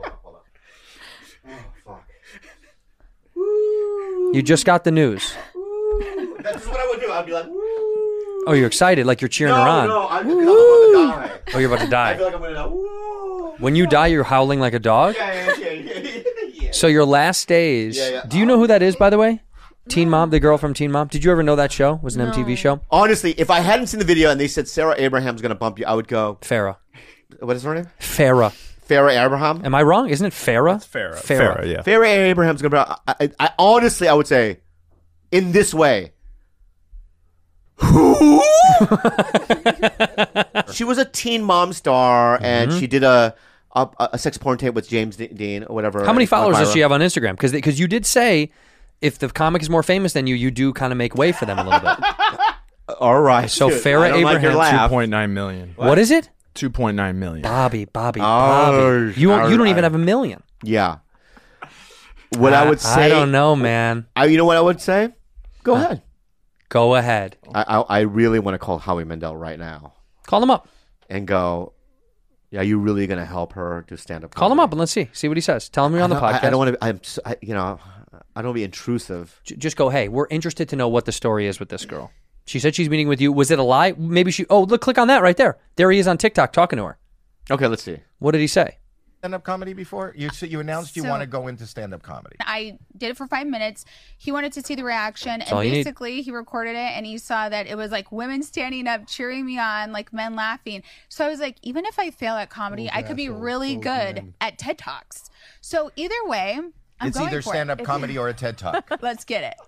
You just got the news. That's what I would do. I'd be like, woo. Oh, you're excited, like you're cheering her on. No, I'm about to die. Oh, you're about to die. I feel like I'm going to die. Woo. When you die, you're howling like a dog? Yeah. So your last days. Do you know who that is, by the way? Teen Mom, the girl from Teen Mom. Did you ever know that show? It was an MTV show. Honestly, if I hadn't seen the video and they said Sarah Abraham's going to bump you, I would go. Farrah. What is her name? Farrah. Farrah Abraham. Am I wrong? Isn't it Farrah? It's Farrah. Farrah. Yeah. Farrah Abraham's going to be. I honestly, I would say, in this way. Who? She was a Teen Mom star, and she did a sex porn tape with James Dean or whatever. How many followers does she have on Instagram? Because you did say if the comic is more famous than you, you do kind of make way for them a little bit. All right. So Dude, Farrah I don't like your Abraham, laugh. 2.9 million. What is it? 2.9 million. Bobby. Oh, You don't even have a million. Yeah. What I would say. I don't know, man. You know what I would say? Go ahead. Go ahead. I really want to call Howie Mandel right now Call him up. and go, yeah, you really going to help her do stand up? Call him up and let's see. See what he says. Tell him you're on the podcast. I don't want to. I don't want to be intrusive. Just go, hey, we're interested to know what the story is with this girl. She said she's meeting with you. Was it a lie? Maybe she... Oh, look, click on that right there. There he is on TikTok talking to her. Okay, let's see. What did he say? Stand-up comedy before? You announced you want to go into stand-up comedy. I did it for 5 minutes. He wanted to see the reaction, and all you need. basically he recorded it, and he saw that it was like women standing up, cheering me on, like men laughing. So I was like, even if I fail at comedy, I could be really good at TED Talks. So either way, It's going either for stand-up it. comedy or a TED Talk. Let's get it.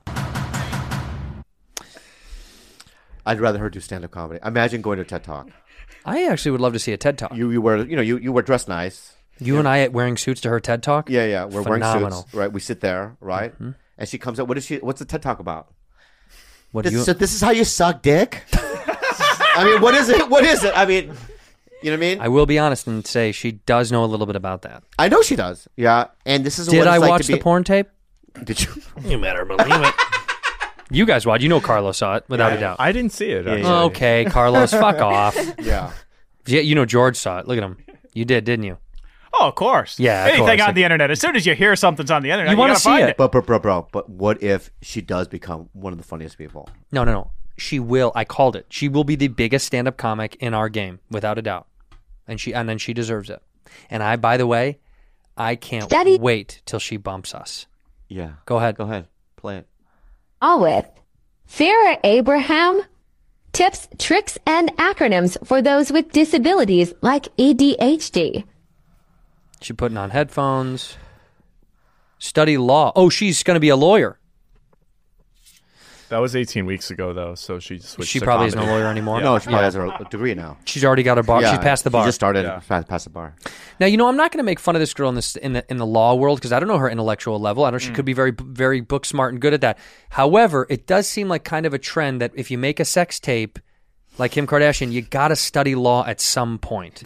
I'd rather her do stand up comedy. Imagine going to a TED Talk. I actually would love to see a TED Talk. You wear dressed nice. You and I wearing suits to her TED Talk? Yeah. We're Phenomenal. wearing suits, right? We sit there, right? And she comes up. What's the TED Talk about? So this is how you suck dick? I mean, what is it? What is it? I mean, you know what I mean? I will be honest and say she does know a little bit about that. I know she does. Yeah. And this is Did what I it's like watch to be... the porn tape? Did you? You better believe it. You guys watch. You know Carlos saw it, without a doubt. I didn't see it. Actually. Okay, Carlos, fuck off. Yeah. Yeah, you know George saw it. Look at him. You did, didn't you? Oh, of course. Yeah, of Anything course. on the internet. As soon as you hear something's on the internet, You wanna gotta see find it. it. But what if she does become one of the funniest people? No. She will. I called it. She will be the biggest stand-up comic in our game, without a doubt. And then she deserves it. And by the way, I can't wait till she bumps us. Yeah. Go ahead. Play it. All with Farrah Abraham. Tips, tricks, and acronyms for those with disabilities like ADHD. She putting on headphones. Study law. Oh, she's going to be a lawyer. That was 18 weeks ago, though, so she switched. She to probably isn't a comedy. lawyer anymore. No, she probably has her degree now. She's already got her bar. Yeah, She's passed the bar. She just started past the bar. Now, I'm not going to make fun of this girl in the law world because I don't know her intellectual level. I know she could be very, very book smart and good at that. However, it does seem like kind of a trend that if you make a sex tape like Kim Kardashian, you got to study law at some point.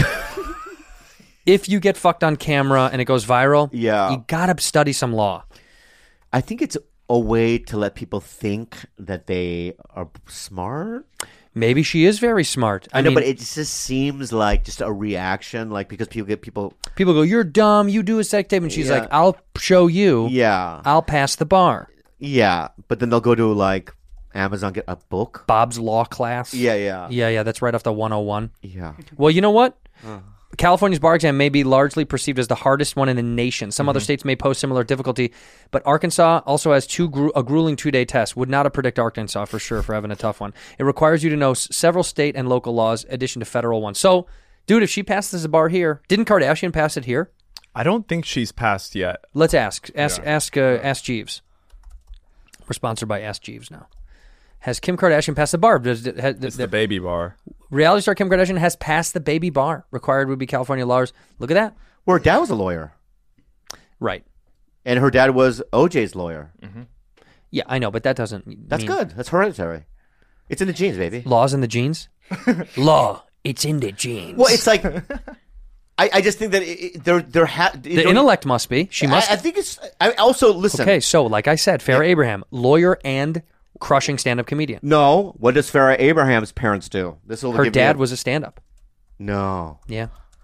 If you get fucked on camera and it goes viral, you got to study some law. I think it's a way to let people think that they are smart. Maybe she is very smart. I know, but it just seems like just a reaction, like because people go, "You're dumb. You do a sex tape," and she's like, "I'll show you. Yeah, I'll pass the bar." Yeah, but then they'll go to like Amazon, get a book, Bob's Law Class. Yeah. That's right off the 101. Yeah. Well, you know what? California's bar exam may be largely perceived as the hardest one in the nation. Some other states may pose similar difficulty, but Arkansas also has a grueling 2-day test. Would not have predicted Arkansas for sure for having a tough one. It requires you to know several state and local laws, in addition to federal ones. So, dude, if she passes the bar here, didn't Kardashian pass it here? I don't think she's passed yet. Let's ask Jeeves. We're sponsored by Ask Jeeves now. Has Kim Kardashian passed the bar? It's the baby bar. Reality star Kim Kardashian has passed the baby bar. Required would be California laws. Look at that. Well, her dad was a lawyer. Right. And her dad was OJ's lawyer. Mm-hmm. Yeah, I know, but that doesn't That's good. That's hereditary. It's in the genes, baby. Law's in the genes? Law, it's in the genes. Well, it's like... I just think that the intellect must be. She must. I think it's... I also, listen... Okay, so like I said, Farrah Abraham, lawyer and... crushing stand-up comedian. No. What does Farrah Abraham's parents do? Her dad was a stand-up. No. Yeah.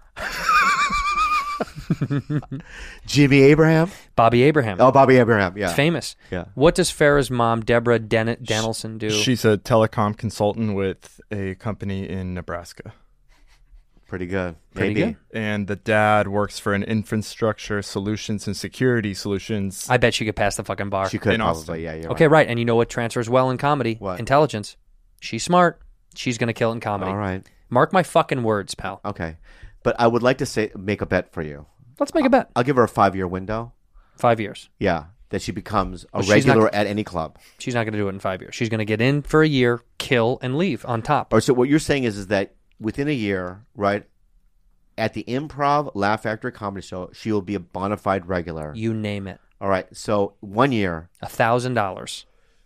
Jimmy Abraham? Bobby Abraham. Oh, Bobby Abraham, yeah. Famous. Yeah. What does Farrah's mom, Deborah Danielson, do? She's a telecom consultant with a company in Nebraska. Pretty good. Pretty Maybe. good. And the dad works for an infrastructure solutions and security solutions. I bet she could pass the fucking bar. She could In probably. Austin. Yeah, you're Okay, right. And you know what transfers well in comedy? What? Intelligence. She's smart. She's going to kill it in comedy. All right. Mark my fucking words, pal. Okay. But I would like to make a bet for you. Let's make a bet. I'll give her a 5-year window. 5 years. Yeah. That she becomes a Well, she's regular not- at any club. She's not going to do it in 5 years. She's going to get in for a year, kill, and leave on top. Or so what you're saying is that within a year, right, at the Improv Laugh Factory Comedy Show, she will be a bona fide regular. You name it. All right. So 1 year. $1,000.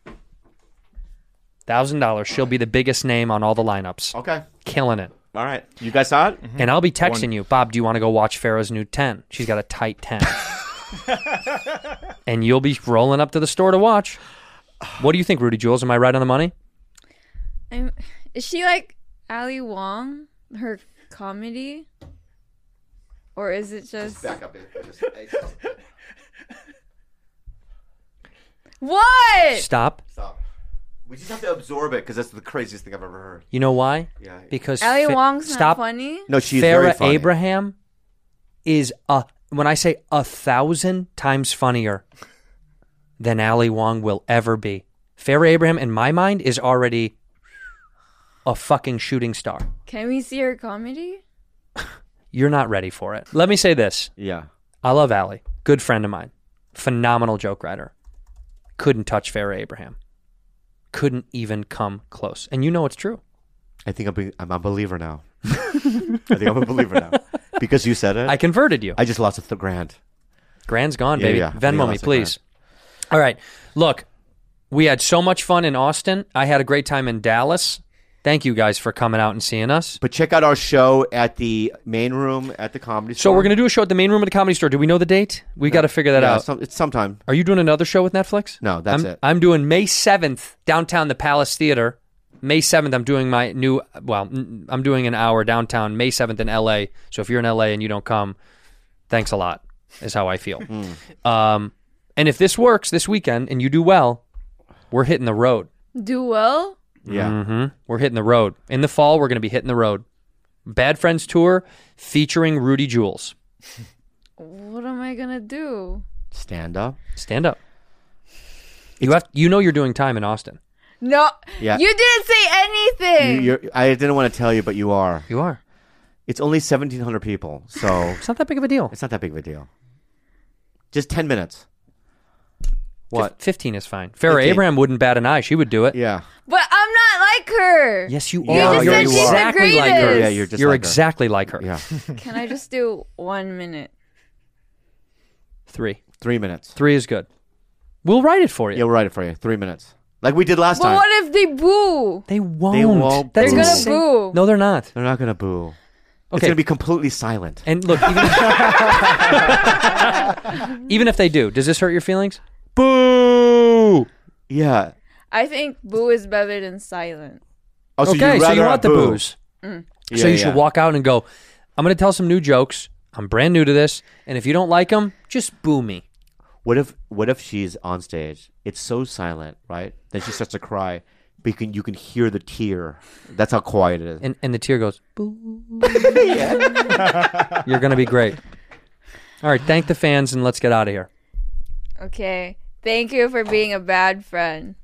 $1,000. She'll be the biggest name on all the lineups. Okay. Killing it. All right. You guys saw it? And I'll be texting you, Bob, do you want to go watch Farrah's new 10? She's got a tight 10. And you'll be rolling up to the store to watch. What do you think, Rudy Jules? Am I right on the money? Is she like Ali Wong, her comedy? Or is it just... Back up. What? Stop. We just have to absorb it because that's the craziest thing I've ever heard. You know why? Yeah. Because Ali Wong's not stop. funny? No, she's very Farrah funny. Abraham is when I say 1,000 times funnier than Ali Wong will ever be. Farrah Abraham, in my mind, is already a fucking shooting star. Can we see her comedy? You're not ready for it. Let me say this. Yeah. I love Ali. Good friend of mine. Phenomenal joke writer. Couldn't touch Farrah Abraham. Couldn't even come close. And you know it's true. I think I'm a believer now. I think I'm a believer now. Because you said it. I converted you. I just lost $1,000. Grand's gone, Yeah, baby. yeah. I think Venmo I me, lost please. All right. Look, we had so much fun in Austin. I had a great time in Dallas. Thank you guys for coming out and seeing us. But check out our show at the main room at the Comedy So Store. we're going to do a show at the main room at the Comedy Store. Do we know the date? We got to figure that out. It's sometime. Are you doing another show with Netflix? No, that's it. I'm doing May 7th downtown the Palace Theater. May 7th, I'm doing my new, I'm doing an hour downtown, May 7th in LA. So if you're in LA and you don't come, thanks a lot, is how I feel. And if this works this weekend and you do well, we're hitting the road. Do well? Yeah. Mm-hmm. We're hitting the road. In the fall, we're going to be hitting the road. Bad Friends Tour featuring Rudy Jules. What am I going to do? Stand up. Stand up. You know you're doing time in Austin. No. Yeah. You didn't say anything. I didn't want to tell you, but you are. You are. It's only 1,700 people, so... It's not that big of a deal. It's not that big of a deal. Just 10 minutes. What? 15 is fine. Farrah 15. Abraham wouldn't bat an eye. She would do it. Yeah. But I'm not like her. Yes, you You are. just You're said she's the exactly like her. greatest. Yeah, you're just You're like her. exactly like her. Yeah. Can I just do 1 minute? 3. 3 minutes. 3 is good. We'll write it for you. Yeah, we'll write it for you. 3 minutes. Like we did last But time. what if they boo? They won't. They won't That's boo. They're gonna insane. boo. No, they're not. They're not going to boo. It's Okay. going to be completely silent. And look, even if they do, does this hurt your feelings? Boo! Yeah. I think boo is better than silent. Oh, so Okay, you'd so rather you have want the boo. booze. Mm. So Yeah, you yeah. should walk out and go, I'm going to tell some new jokes. I'm brand new to this. And if you don't like them, just boo me. What if she's on stage? It's so silent, right? Then she starts to cry, but you can hear the tear. That's how quiet it is. And the tear goes, boo. You're going to be great. All right, thank the fans and let's get out of here. Okay. Thank you for being a bad friend.